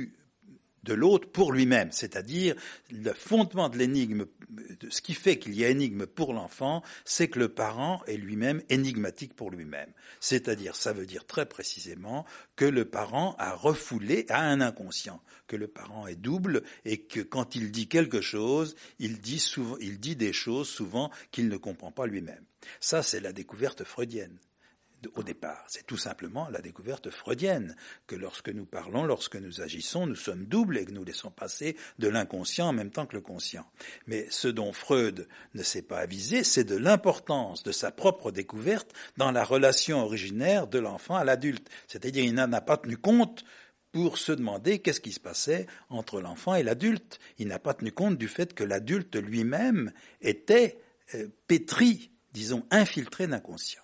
de l'autre pour lui-même, c'est-à-dire le fondement de l'énigme, ce qui fait qu'il y a énigme pour l'enfant, c'est que le parent est lui-même énigmatique pour lui-même. C'est-à-dire, ça veut dire très précisément que le parent a refoulé à un inconscient, que le parent est double et que quand il dit quelque chose, il dit des choses souvent qu'il ne comprend pas lui-même. Ça, c'est la découverte freudienne. Au départ, c'est tout simplement la découverte freudienne, que lorsque nous parlons, lorsque nous agissons, nous sommes doubles et que nous laissons passer de l'inconscient en même temps que le conscient. Mais ce dont Freud ne s'est pas avisé, c'est de l'importance de sa propre découverte dans la relation originaire de l'enfant à l'adulte. C'est-à-dire, il n'en a pas tenu compte pour se demander qu'est-ce qui se passait entre l'enfant et l'adulte. Il n'a pas tenu compte du fait que l'adulte lui-même était pétri, disons, infiltré d'inconscient.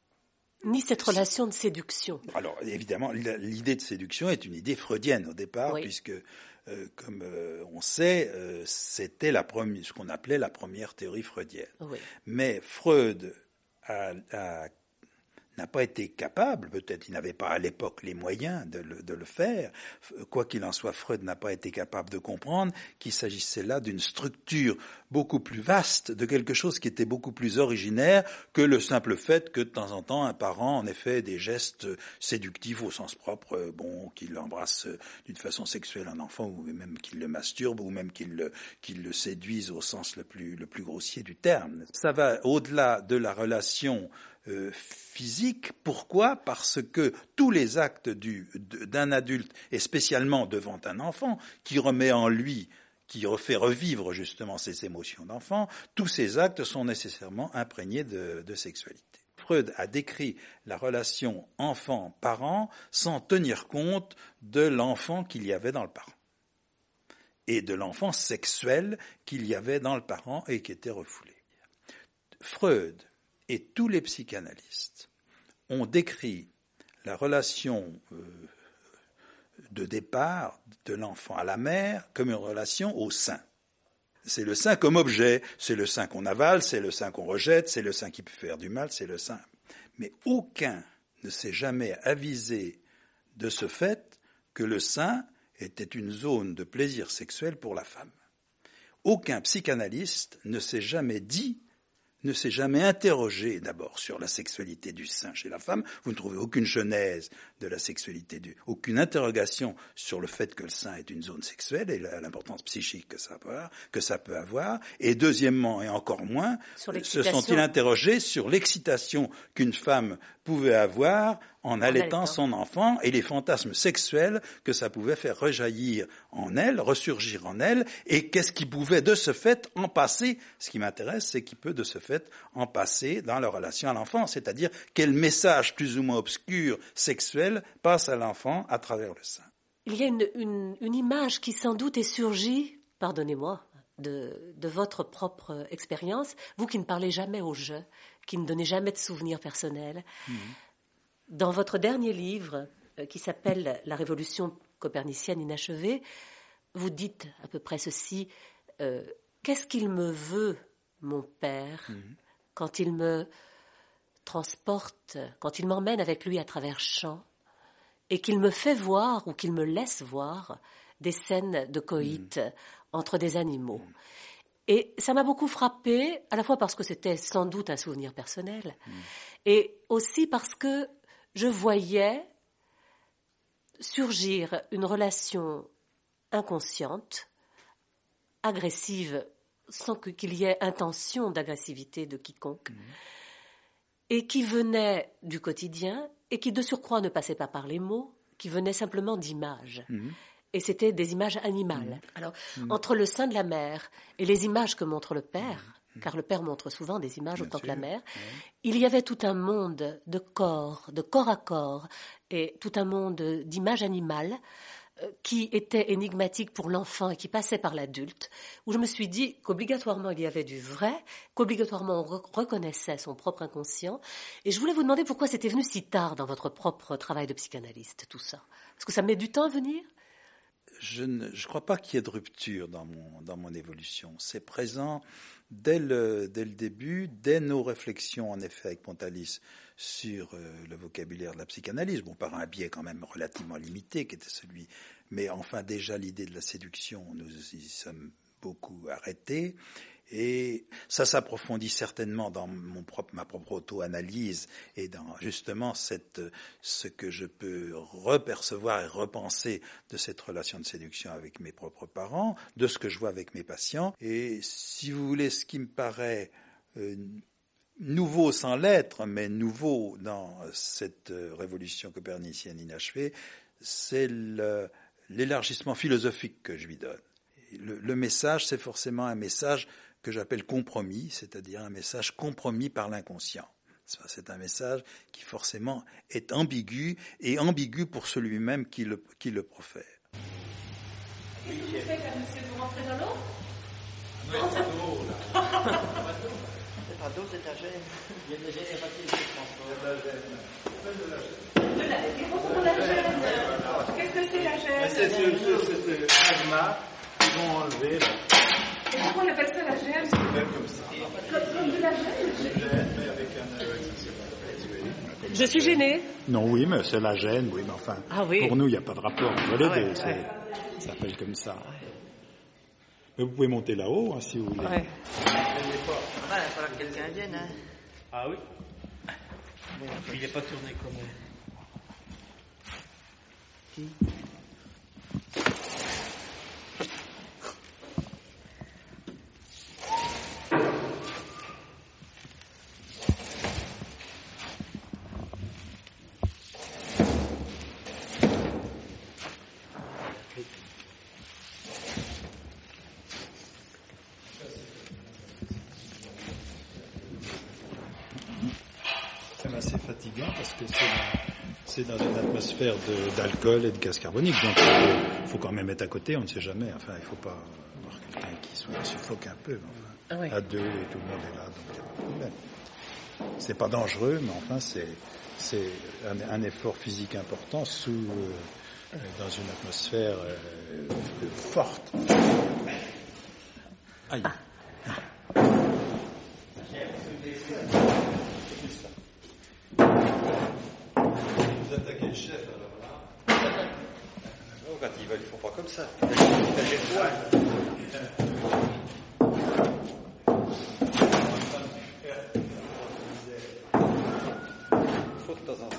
Ni cette relation de séduction. Alors, évidemment, l'idée de séduction est une idée freudienne au départ, oui. Puisque, comme on sait, c'était ce qu'on appelait la première théorie freudienne. Oui. Mais Freud n'a pas été capable, peut-être il n'avait pas à l'époque les moyens de le faire, quoi qu'il en soit, Freud n'a pas été capable de comprendre qu'il s'agissait là d'une structure beaucoup plus vaste, de quelque chose qui était beaucoup plus originaire que le simple fait que de temps en temps un parent en ait fait des gestes séductifs au sens propre, qu'il embrasse d'une façon sexuelle un enfant ou même qu'il le masturbe ou même qu'il le séduise au sens le plus grossier du terme. Ça va au-delà de la relation physique. Pourquoi ? Parce que tous les actes d'un adulte, et spécialement devant un enfant, qui remet en lui, qui fait revivre justement ses émotions d'enfant, tous ces actes sont nécessairement imprégnés de sexualité. Freud a décrit la relation enfant-parent sans tenir compte de l'enfant qu'il y avait dans le parent et de l'enfant sexuel qu'il y avait dans le parent et qui était refoulé. Freud et tous les psychanalystes ont décrit la relation de départ de l'enfant à la mère comme une relation au sein. C'est le sein comme objet, c'est le sein qu'on avale, c'est le sein qu'on rejette, c'est le sein qui peut faire du mal, c'est le sein. Mais aucun ne s'est jamais avisé de ce fait que le sein était une zone de plaisir sexuel pour la femme. Aucun psychanalyste ne s'est jamais interrogé d'abord sur la sexualité du sein chez la femme. Vous ne trouvez aucune genèse de la sexualité aucune interrogation sur le fait que le sein est une zone sexuelle et l'importance psychique que ça peut avoir. Et deuxièmement, et encore moins, se sont-ils interrogés sur l'excitation qu'une femme pouvait avoir en allaitant son enfant et les fantasmes sexuels que ça pouvait faire rejaillir en elle, ressurgir en elle, et qu'est-ce qui pouvait de ce fait en passer. Ce qui m'intéresse, c'est qu'il peut de ce fait en passer dans la relation à l'enfant, c'est-à-dire quel message plus ou moins obscur, sexuel, passe à l'enfant à travers le sein. Il y a une image qui sans doute est surgie, pardonnez-moi, de votre propre expérience, vous qui ne parlez jamais au je, qui ne donnez jamais de souvenirs personnels. Dans votre dernier livre, qui s'appelle « La révolution copernicienne inachevée », vous dites à peu près ceci, qu'est-ce qu'il me veut, mon père, quand il me transporte, quand il m'emmène avec lui à travers champs, et qu'il me fait voir, ou qu'il me laisse voir, des scènes de coït entre des animaux. Et ça m'a beaucoup frappée, à la fois parce que c'était sans doute un souvenir personnel, et aussi parce que je voyais surgir une relation inconsciente, agressive, sans qu'il y ait intention d'agressivité de quiconque, et qui venaient du quotidien, et qui de surcroît ne passaient pas par les mots, qui venaient simplement d'images. Et c'était des images animales. Alors, entre le sein de la mère et les images que montre le père, car le père montre souvent des images autant que la mère, il y avait tout un monde de corps à corps, et tout un monde d'images animales qui était énigmatique pour l'enfant et qui passait par l'adulte, où je me suis dit qu'obligatoirement il y avait du vrai, qu'obligatoirement on reconnaissait son propre inconscient. Et je voulais vous demander pourquoi c'était venu si tard dans votre propre travail de psychanalyste, tout ça. Est-ce que ça met du temps à venir ? Je ne crois pas qu'il y ait de rupture dans mon évolution. C'est présent dès le début, dès nos réflexions en effet avec Pontalis sur le vocabulaire de la psychanalyse, bon, par un biais quand même relativement limité qui était celui, mais enfin déjà l'idée de la séduction, nous y sommes beaucoup arrêtés. Et ça s'approfondit certainement dans ma propre auto-analyse et dans justement ce que je peux repercevoir et repenser de cette relation de séduction avec mes propres parents, de ce que je vois avec mes patients. Et si vous voulez, ce qui me paraît nouveau sans l'être, mais nouveau dans cette révolution copernicienne inachevée, c'est l'élargissement philosophique que je lui donne. Le message, c'est forcément un message que j'appelle compromis, c'est-à-dire un message compromis par l'inconscient. C'est un message qui forcément est ambigu, et ambigu pour celui-même qui le profère. Qu'est-ce que vous faites là, monsieur ? Vous rentrez dans l'eau ? Oui, c'est d'eau, là. C'est pas d'eau, c'est de la gêne. Il y a de la gêne, il n'y a pas de de la gêne. Bonjour, la gêne. Qu'est-ce que c'est la gêne ? C'est le plasma qu'ils vont enlever, là. Et pourquoi on appelle ça la gêne ? C'est même comme ça. Comme de la gêne ? Gêne, mais avec un... Je suis gênée. Non, oui, mais c'est la gêne, oui, mais enfin, pour nous, il n'y a pas de rapport entre les deux. Ça s'appelle comme ça. Mais vous pouvez monter là-haut, hein, si vous voulez. Ouais. Il va falloir que quelqu'un vienne, hein. Ah oui. Bon, il n'est pas tourné comme... Qui ? C'est assez fatigant parce que c'est dans une atmosphère d'alcool et de gaz carbonique. Donc il faut quand même être à côté, on ne sait jamais. Enfin, il ne faut pas avoir quelqu'un qui suffoque un peu. Enfin, à deux et tout le monde est là, donc il n'y a pas de problème. C'est pas dangereux, mais enfin c'est un effort physique important dans une atmosphère forte. Aïe. Vous attaquez le chef alors là. Quand ils veulent, ils font pas comme ça. Faut de temps en temps.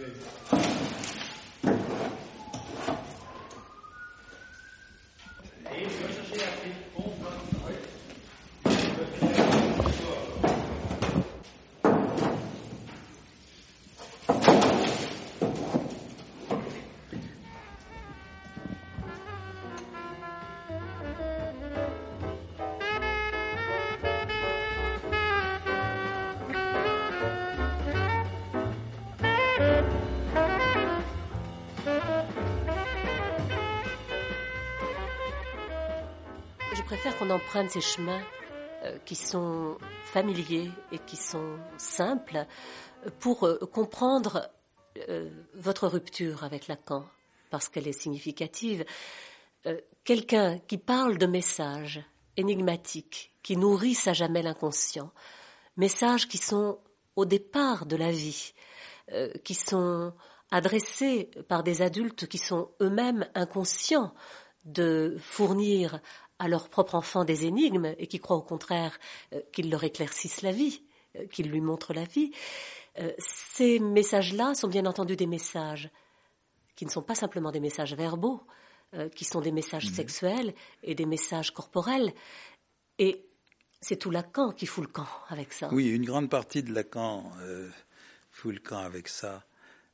Je préfère qu'on emprunte ces chemins qui sont familiers et qui sont simples pour comprendre votre rupture avec Lacan, parce qu'elle est significative. Quelqu'un qui parle de messages énigmatiques, qui nourrissent à jamais l'inconscient, messages qui sont au départ de la vie, qui sont adressés par des adultes qui sont eux-mêmes inconscients de fournir à leur propre enfant des énigmes et qui croient au contraire qu'ils leur éclaircissent la vie, qu'ils lui montrent la vie. Ces messages-là sont bien entendu des messages qui ne sont pas simplement des messages verbaux, qui sont des messages sexuels et des messages corporels. Et C'est tout Lacan qui fout le camp avec ça. Oui, une grande partie de Lacan fout le camp avec ça.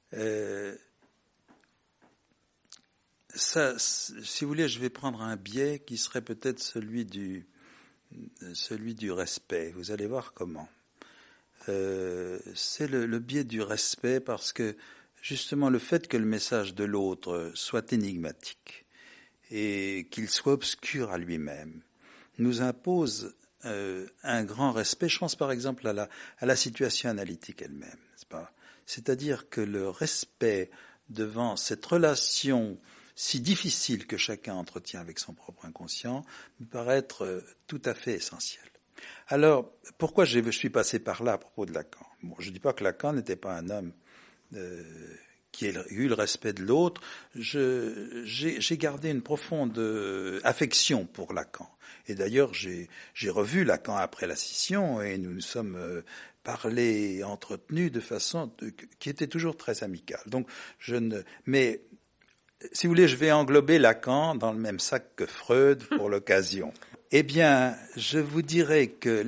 Ça, si vous voulez, je vais prendre un biais qui serait peut-être celui du respect. Vous allez voir comment. C'est le biais du respect parce que justement le fait que le message de l'autre soit énigmatique et qu'il soit obscur à lui-même nous impose un grand respect. Je pense par exemple à la situation analytique elle-même, n'est-ce pas ? C'est-à-dire que le respect devant cette relation si difficile que chacun entretient avec son propre inconscient me paraît être tout à fait essentiel. Alors, pourquoi je suis passé par là à propos de Lacan ? Bon, je ne dis pas que Lacan n'était pas un homme qui ait eu le respect de l'autre. J'ai gardé une profonde affection pour Lacan. Et d'ailleurs, j'ai revu Lacan après la scission et nous nous sommes parlé et entretenus de façon qui était toujours très amicale. Donc, mais si vous voulez, je vais englober Lacan dans le même sac que Freud pour l'occasion. Eh bien, je vous dirais que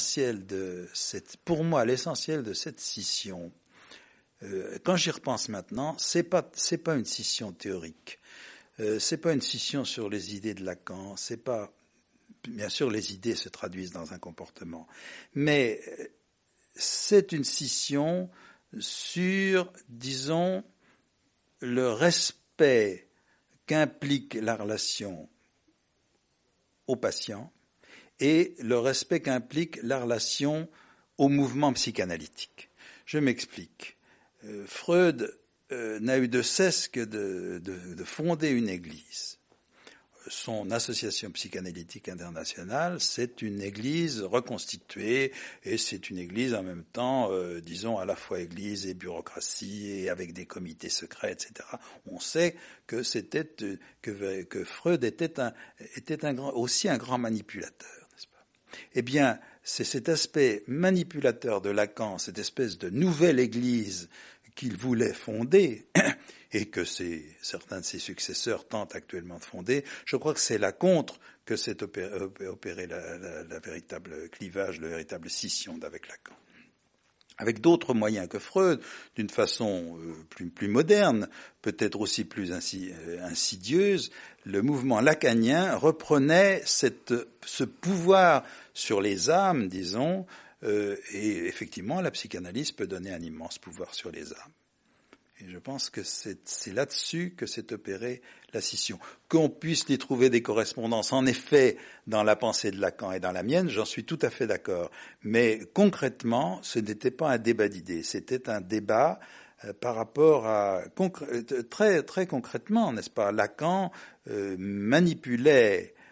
pour moi, l'essentiel de cette scission, quand j'y repense maintenant, c'est pas une scission théorique. C'est pas une scission sur les idées de Lacan. C'est pas, bien sûr, les idées se traduisent dans un comportement, mais c'est une scission sur, disons, le respect qu'implique la relation au patient et le respect qu'implique la relation au mouvement psychanalytique. Je m'explique. Freud n'a eu de cesse que de fonder une église. Son association psychanalytique internationale, c'est une église reconstituée et c'est une église en même temps, disons, à la fois église et bureaucratie et avec des comités secrets, etc. On sait que que Freud était aussi un grand manipulateur, n'est-ce pas ? Eh bien, c'est cet aspect manipulateur de Lacan, cette espèce de nouvelle église qu'il voulait fonder et que certains de ses successeurs tentent actuellement de fonder, je crois que c'est là contre que s'est opéré la véritable clivage, la véritable scission d'avec Lacan. Avec d'autres moyens que Freud, d'une façon plus moderne, peut-être aussi plus insidieuse, le mouvement lacanien reprenait ce pouvoir sur les âmes, disons, et effectivement, la psychanalyse peut donner un immense pouvoir sur les âmes. Et je pense que c'est là-dessus que s'est opérée la scission. Qu'on puisse y trouver des correspondances, en effet, dans la pensée de Lacan et dans la mienne, j'en suis tout à fait d'accord. Mais concrètement, ce n'était pas un débat d'idées, c'était un débat par rapport à... Très, très concrètement, n'est-ce pas ? Lacan manipulait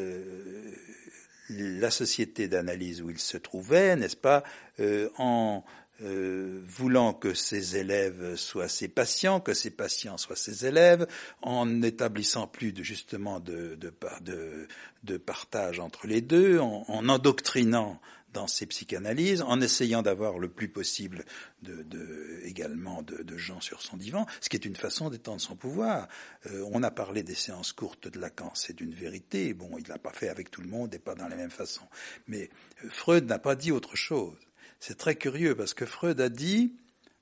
la société d'analyse où il se trouvait, n'est-ce pas, en voulant que ses élèves soient ses patients, que ses patients soient ses élèves, en n'établissant plus justement de partage entre les deux, en endoctrinant dans ses psychanalyses, en essayant d'avoir le plus possible également de gens sur son divan, ce qui est une façon d'étendre son pouvoir. On a parlé des séances courtes de Lacan, c'est d'une vérité. Bon, il l'a pas fait avec tout le monde et pas dans la même façon. Mais Freud n'a pas dit autre chose. C'est très curieux parce que Freud a dit,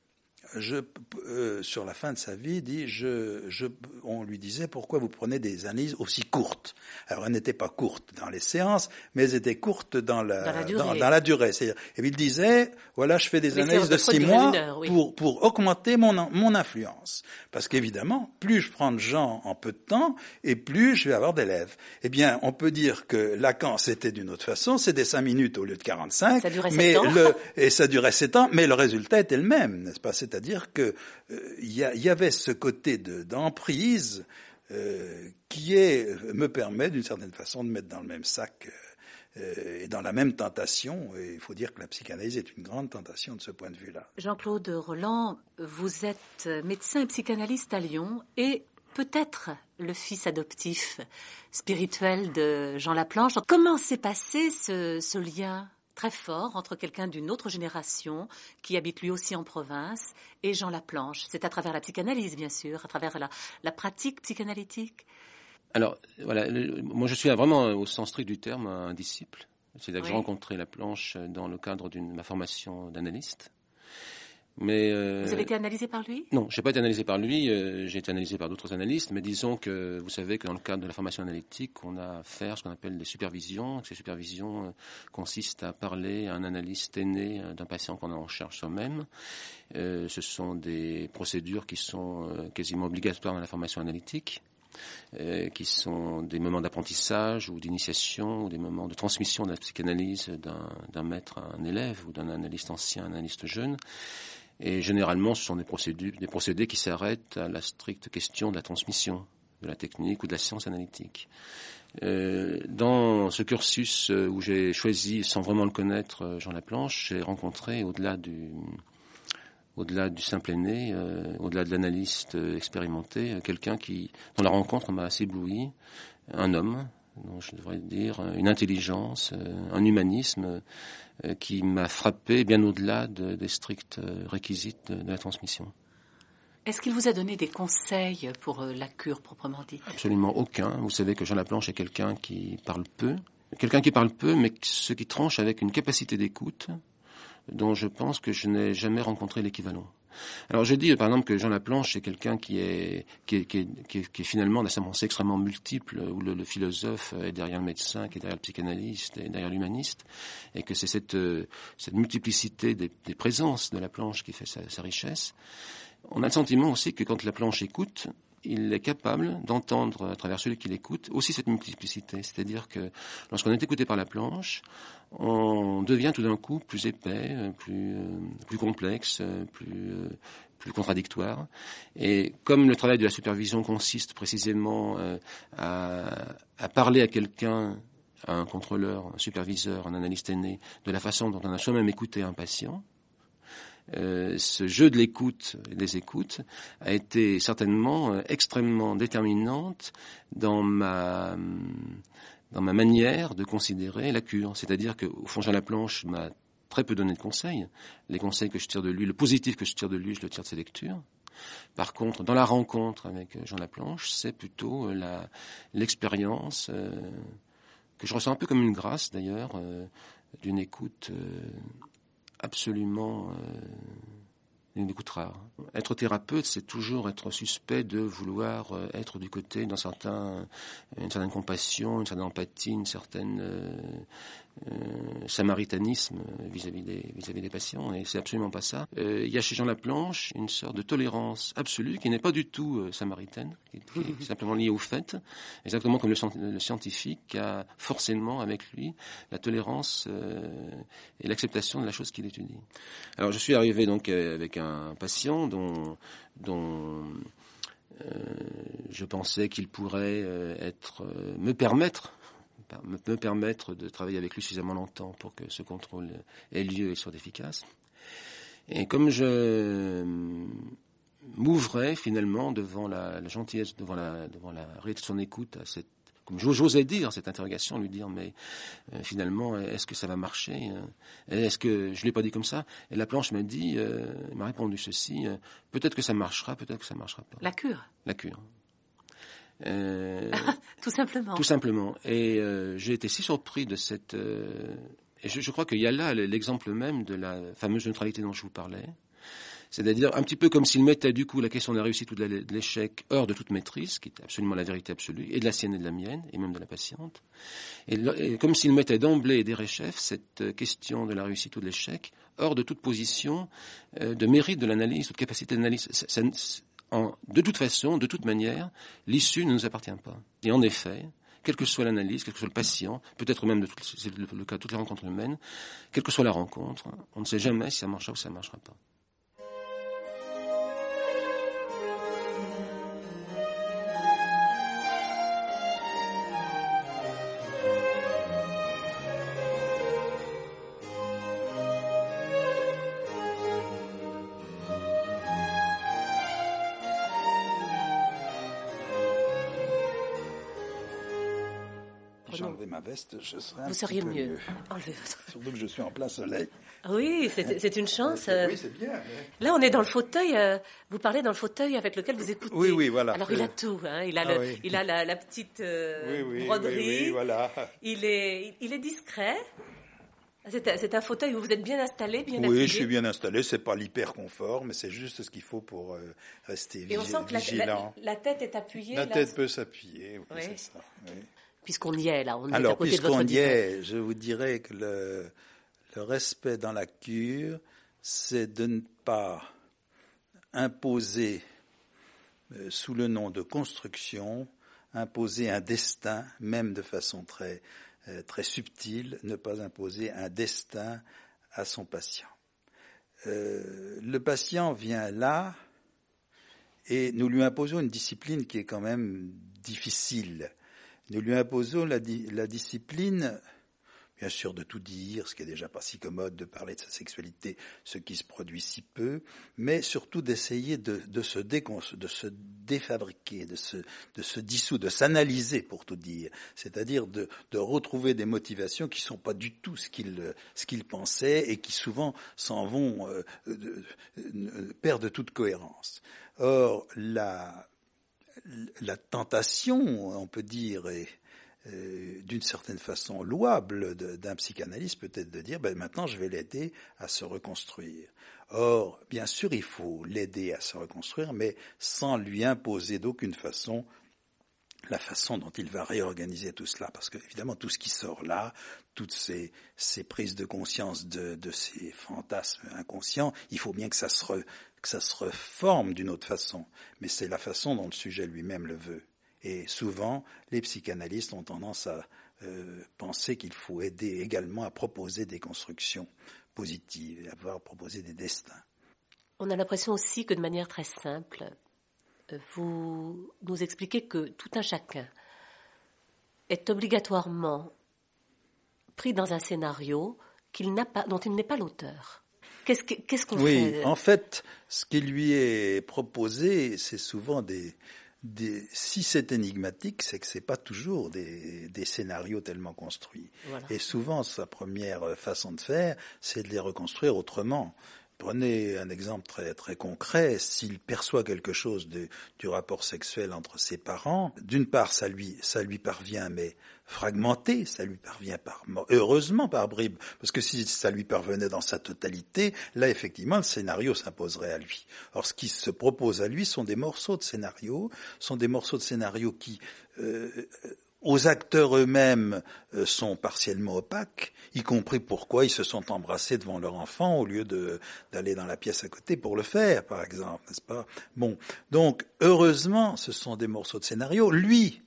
sur la fin de sa vie, on lui disait pourquoi vous prenez des analyses aussi courtes. Alors elles n'étaient pas courtes dans les séances, mais elles étaient courtes dans la durée. C'est-à-dire, et il disait, voilà, je fais des analyses de 6 mois pour augmenter mon influence. Parce qu'évidemment, plus je prends de gens en peu de temps, et plus je vais avoir d'élèves. Eh bien, on peut dire que Lacan, c'était d'une autre façon, c'était 5 minutes au lieu de 45. Ça durait 7 ans. Et ça durait 7 ans, mais le résultat était le même, n'est-ce pas? C'est-à-dire que y avait ce côté d'emprise qui me permet d'une certaine façon de mettre dans le même sac et dans la même tentation. Et il faut dire que la psychanalyse est une grande tentation de ce point de vue-là. Jean-Claude Roland, vous êtes médecin et psychanalyste à Lyon et peut-être le fils adoptif spirituel de Jean Laplanche. Comment s'est passé ce lien très fort entre quelqu'un d'une autre génération qui habite lui aussi en province et Jean Laplanche? C'est à travers la psychanalyse, bien sûr, à travers la pratique psychanalytique. Alors, voilà, moi je suis vraiment, au sens strict du terme, un disciple C'est-à-dire que j'ai rencontré Laplanche dans le cadre de ma formation d'analyste. Mais vous avez été analysé par lui ? Non, je n'ai pas été analysé par lui, j'ai été analysé par d'autres analystes, mais disons que vous savez que dans le cadre de la formation analytique, on a à faire ce qu'on appelle des supervisions. Ces supervisions consistent à parler à un analyste aîné d'un patient qu'on a en charge soi-même. Ce sont des procédures qui sont quasiment obligatoires dans la formation analytique. Qui sont des moments d'apprentissage ou d'initiation ou des moments de transmission de la psychanalyse d'un maître à un élève ou d'un analyste ancien à un analyste jeune. Et généralement, ce sont des procédés qui s'arrêtent à la stricte question de la transmission de la technique ou de la science analytique. Dans ce cursus où j'ai choisi, sans vraiment le connaître, Jean Laplanche, j'ai rencontré au-delà du simple aîné, au-delà de l'analyste expérimenté, quelqu'un dont la rencontre m'a assez ébloui, un homme, dont je devrais dire une intelligence, un humanisme qui m'a frappé bien au-delà des stricts réquisites de la transmission. Est-ce qu'il vous a donné des conseils pour la cure proprement dite ? Absolument aucun. Vous savez que Jean Laplanche est quelqu'un qui parle peu, mais ce qui tranche avec une capacité d'écoute dont je pense que je n'ai jamais rencontré l'équivalent. Alors je dis par exemple que Jean Laplanche est quelqu'un qui est finalement dans sa pensée extrêmement multiple, où le philosophe est derrière le médecin, qui est derrière le psychanalyste, et derrière l'humaniste, et que c'est cette multiplicité des présences de Laplanche qui fait sa richesse. On a le sentiment aussi que quand Laplanche écoute, il est capable d'entendre à travers celui qui l'écoute aussi cette multiplicité. C'est-à-dire que lorsqu'on est écouté par Laplanche, on devient tout d'un coup plus épais, plus complexe, plus contradictoire. Et comme le travail de la supervision consiste précisément à parler à quelqu'un, à un contrôleur, un superviseur, un analyste aîné, de la façon dont on a soi-même écouté un patient, ce jeu de l'écoute et des écoutes a été certainement extrêmement déterminante dans ma manière de considérer la cure. C'est-à-dire qu'au fond, Jean Laplanche m'a très peu donné de conseils. Les conseils que je tire de lui, le positif que je tire de lui, je le tire de ses lectures. Par contre, dans la rencontre avec Jean Laplanche, c'est plutôt l'expérience que je ressens un peu comme une grâce d'ailleurs, d'une écoute absolument une écoute rare. Être thérapeute, c'est toujours être suspect de vouloir être du côté d'une certaine compassion, une certaine empathie, une certaine samaritanisme vis-à-vis des patients, et c'est absolument pas ça. Il y a chez Jean Laplanche une sorte de tolérance absolue qui n'est pas du tout samaritaine, qui est simplement liée au fait, exactement comme le scientifique a forcément avec lui la tolérance et l'acceptation de la chose qu'il étudie. Alors je suis arrivé donc avec un patient dont je pensais qu'il pourrait me permettre de travailler avec lui suffisamment longtemps pour que ce contrôle ait lieu et soit efficace. Et comme je m'ouvrais finalement devant la gentillesse, devant la réalité de son écoute, comme j'osais dire cette interrogation, lui dire mais finalement est-ce que ça va marcher, est-ce que je l'ai pas dit comme ça, et Laplanche m'a répondu ceci, peut-être que ça marchera, peut-être que ça marchera pas. La cure. Tout simplement. Tout simplement. Et j'ai été si surpris de cette... et je crois qu'il y a là l'exemple même de la fameuse neutralité dont je vous parlais. C'est-à-dire un petit peu comme s'il mettait du coup la question de la réussite ou de l'échec hors de toute maîtrise, qui est absolument la vérité absolue, et de la sienne et de la mienne, et même de la patiente. Et comme s'il mettait d'emblée d'Erechef cette question de la réussite ou de l'échec hors de toute position de mérite de l'analyse ou de capacité d'analyse. De toute façon, de toute manière, l'issue ne nous appartient pas. Et en effet, quelle que soit l'analyse, quel que soit le patient, peut-être même c'est le cas de toutes les rencontres humaines, quelle que soit la rencontre, on ne sait jamais si ça marchera ou si ça ne marchera pas. Prenons. J'enlèverai ma veste, je serai Vous seriez mieux. Enlevez votre... Surtout que je suis en plein soleil. Oui, c'est une chance. Oui, c'est bien. Mais... Là, on est dans le fauteuil. Vous parlez dans le fauteuil avec lequel vous écoutez. Oui, voilà. Alors, il a tout. Hein. Il a la petite broderie. Oui, voilà. Il est discret. C'est un fauteuil où vous êtes bien installé, bien appuyé. Oui, je suis bien installé. C'est pas l'hyper confort, mais c'est juste ce qu'il faut pour rester vigilant. Et on sent que la tête est appuyée. La tête peut s'appuyer, oui, c'est ça. Oui. Puisqu'on y est, là, on est alors, à côté de votre puisqu'on y divan. est, je vous dirais que le respect dans la cure, c'est de ne pas imposer, sous le nom de construction, imposer un destin, même de façon très subtile, ne pas imposer un destin à son patient. Le patient vient là et nous lui imposons une discipline qui est quand même difficile. Nous lui imposons la discipline, bien sûr, de tout dire, ce qui est déjà pas si commode de parler de sa sexualité, ce qui se produit si peu, mais surtout d'essayer de se défabriquer, de se dissoudre, de s'analyser pour tout dire, c'est-à-dire de retrouver des motivations qui sont pas du tout ce qu'il pensait et qui souvent s'en vont perdre toute cohérence. Or, la tentation, on peut dire, est d'une certaine façon louable d'un psychanalyste, peut-être de dire maintenant je vais l'aider à se reconstruire. Or, bien sûr, il faut l'aider à se reconstruire, mais sans lui imposer d'aucune façon la façon dont il va réorganiser tout cela, parce que évidemment tout ce qui sort là, toutes ces prises de conscience de ces fantasmes inconscients, il faut bien que ça se reforme d'une autre façon, mais c'est la façon dont le sujet lui-même le veut. Et souvent, les psychanalystes ont tendance à penser qu'il faut aider également à proposer des constructions positives, à proposer des destins. On a l'impression aussi que de manière très simple, vous nous expliquez que tout un chacun est obligatoirement pris dans un scénario dont il n'est pas l'auteur. Qu'est-ce qu'on fait ? Oui, en fait, ce qui lui est proposé, c'est souvent si c'est énigmatique, c'est que c'est pas toujours des scénarios tellement construits. Voilà. Et souvent, sa première façon de faire, c'est de les reconstruire autrement. Prenez un exemple très très concret. S'il perçoit quelque chose du rapport sexuel entre ses parents, d'une part, ça lui parvient, mais fragmenté, ça lui parvient heureusement par bribes, parce que si ça lui parvenait dans sa totalité, là effectivement le scénario s'imposerait à lui. Or, ce qui se propose à lui sont des morceaux de scénario, qui aux acteurs eux-mêmes sont partiellement opaques, y compris pourquoi ils se sont embrassés devant leur enfant au lieu d'aller dans la pièce à côté pour le faire, par exemple, n'est-ce pas ? Bon, donc heureusement, ce sont des morceaux de scénario. Lui,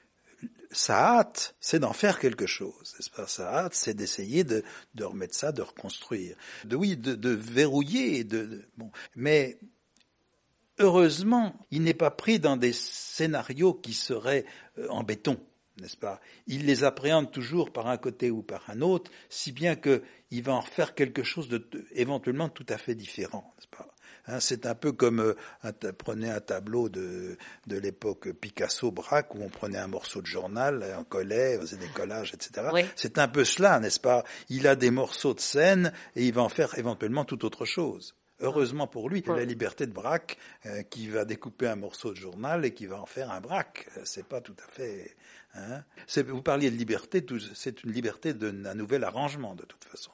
sa hâte, c'est d'en faire quelque chose, n'est-ce pas ? Sa hâte, c'est d'essayer de remettre ça, de reconstruire, de verrouiller, bon, mais heureusement, il n'est pas pris dans des scénarios qui seraient en béton. N'est-ce pas ? Il les appréhende toujours par un côté ou par un autre, si bien qu'il va en faire quelque chose éventuellement tout à fait différent, n'est-ce pas ? C'est un peu comme prenez un tableau de l'époque Picasso-Braque, où on prenait un morceau de journal, on collait, on faisait des collages, etc. Oui. C'est un peu cela, n'est-ce pas ? Il a des morceaux de scène et il va en faire éventuellement tout autre chose. Heureusement pour lui, il a la liberté de Braque qui va découper un morceau de journal et qui va en faire un Braque. C'est pas tout à fait... Vous parliez de liberté, c'est une liberté d'un nouvel arrangement de toute façon.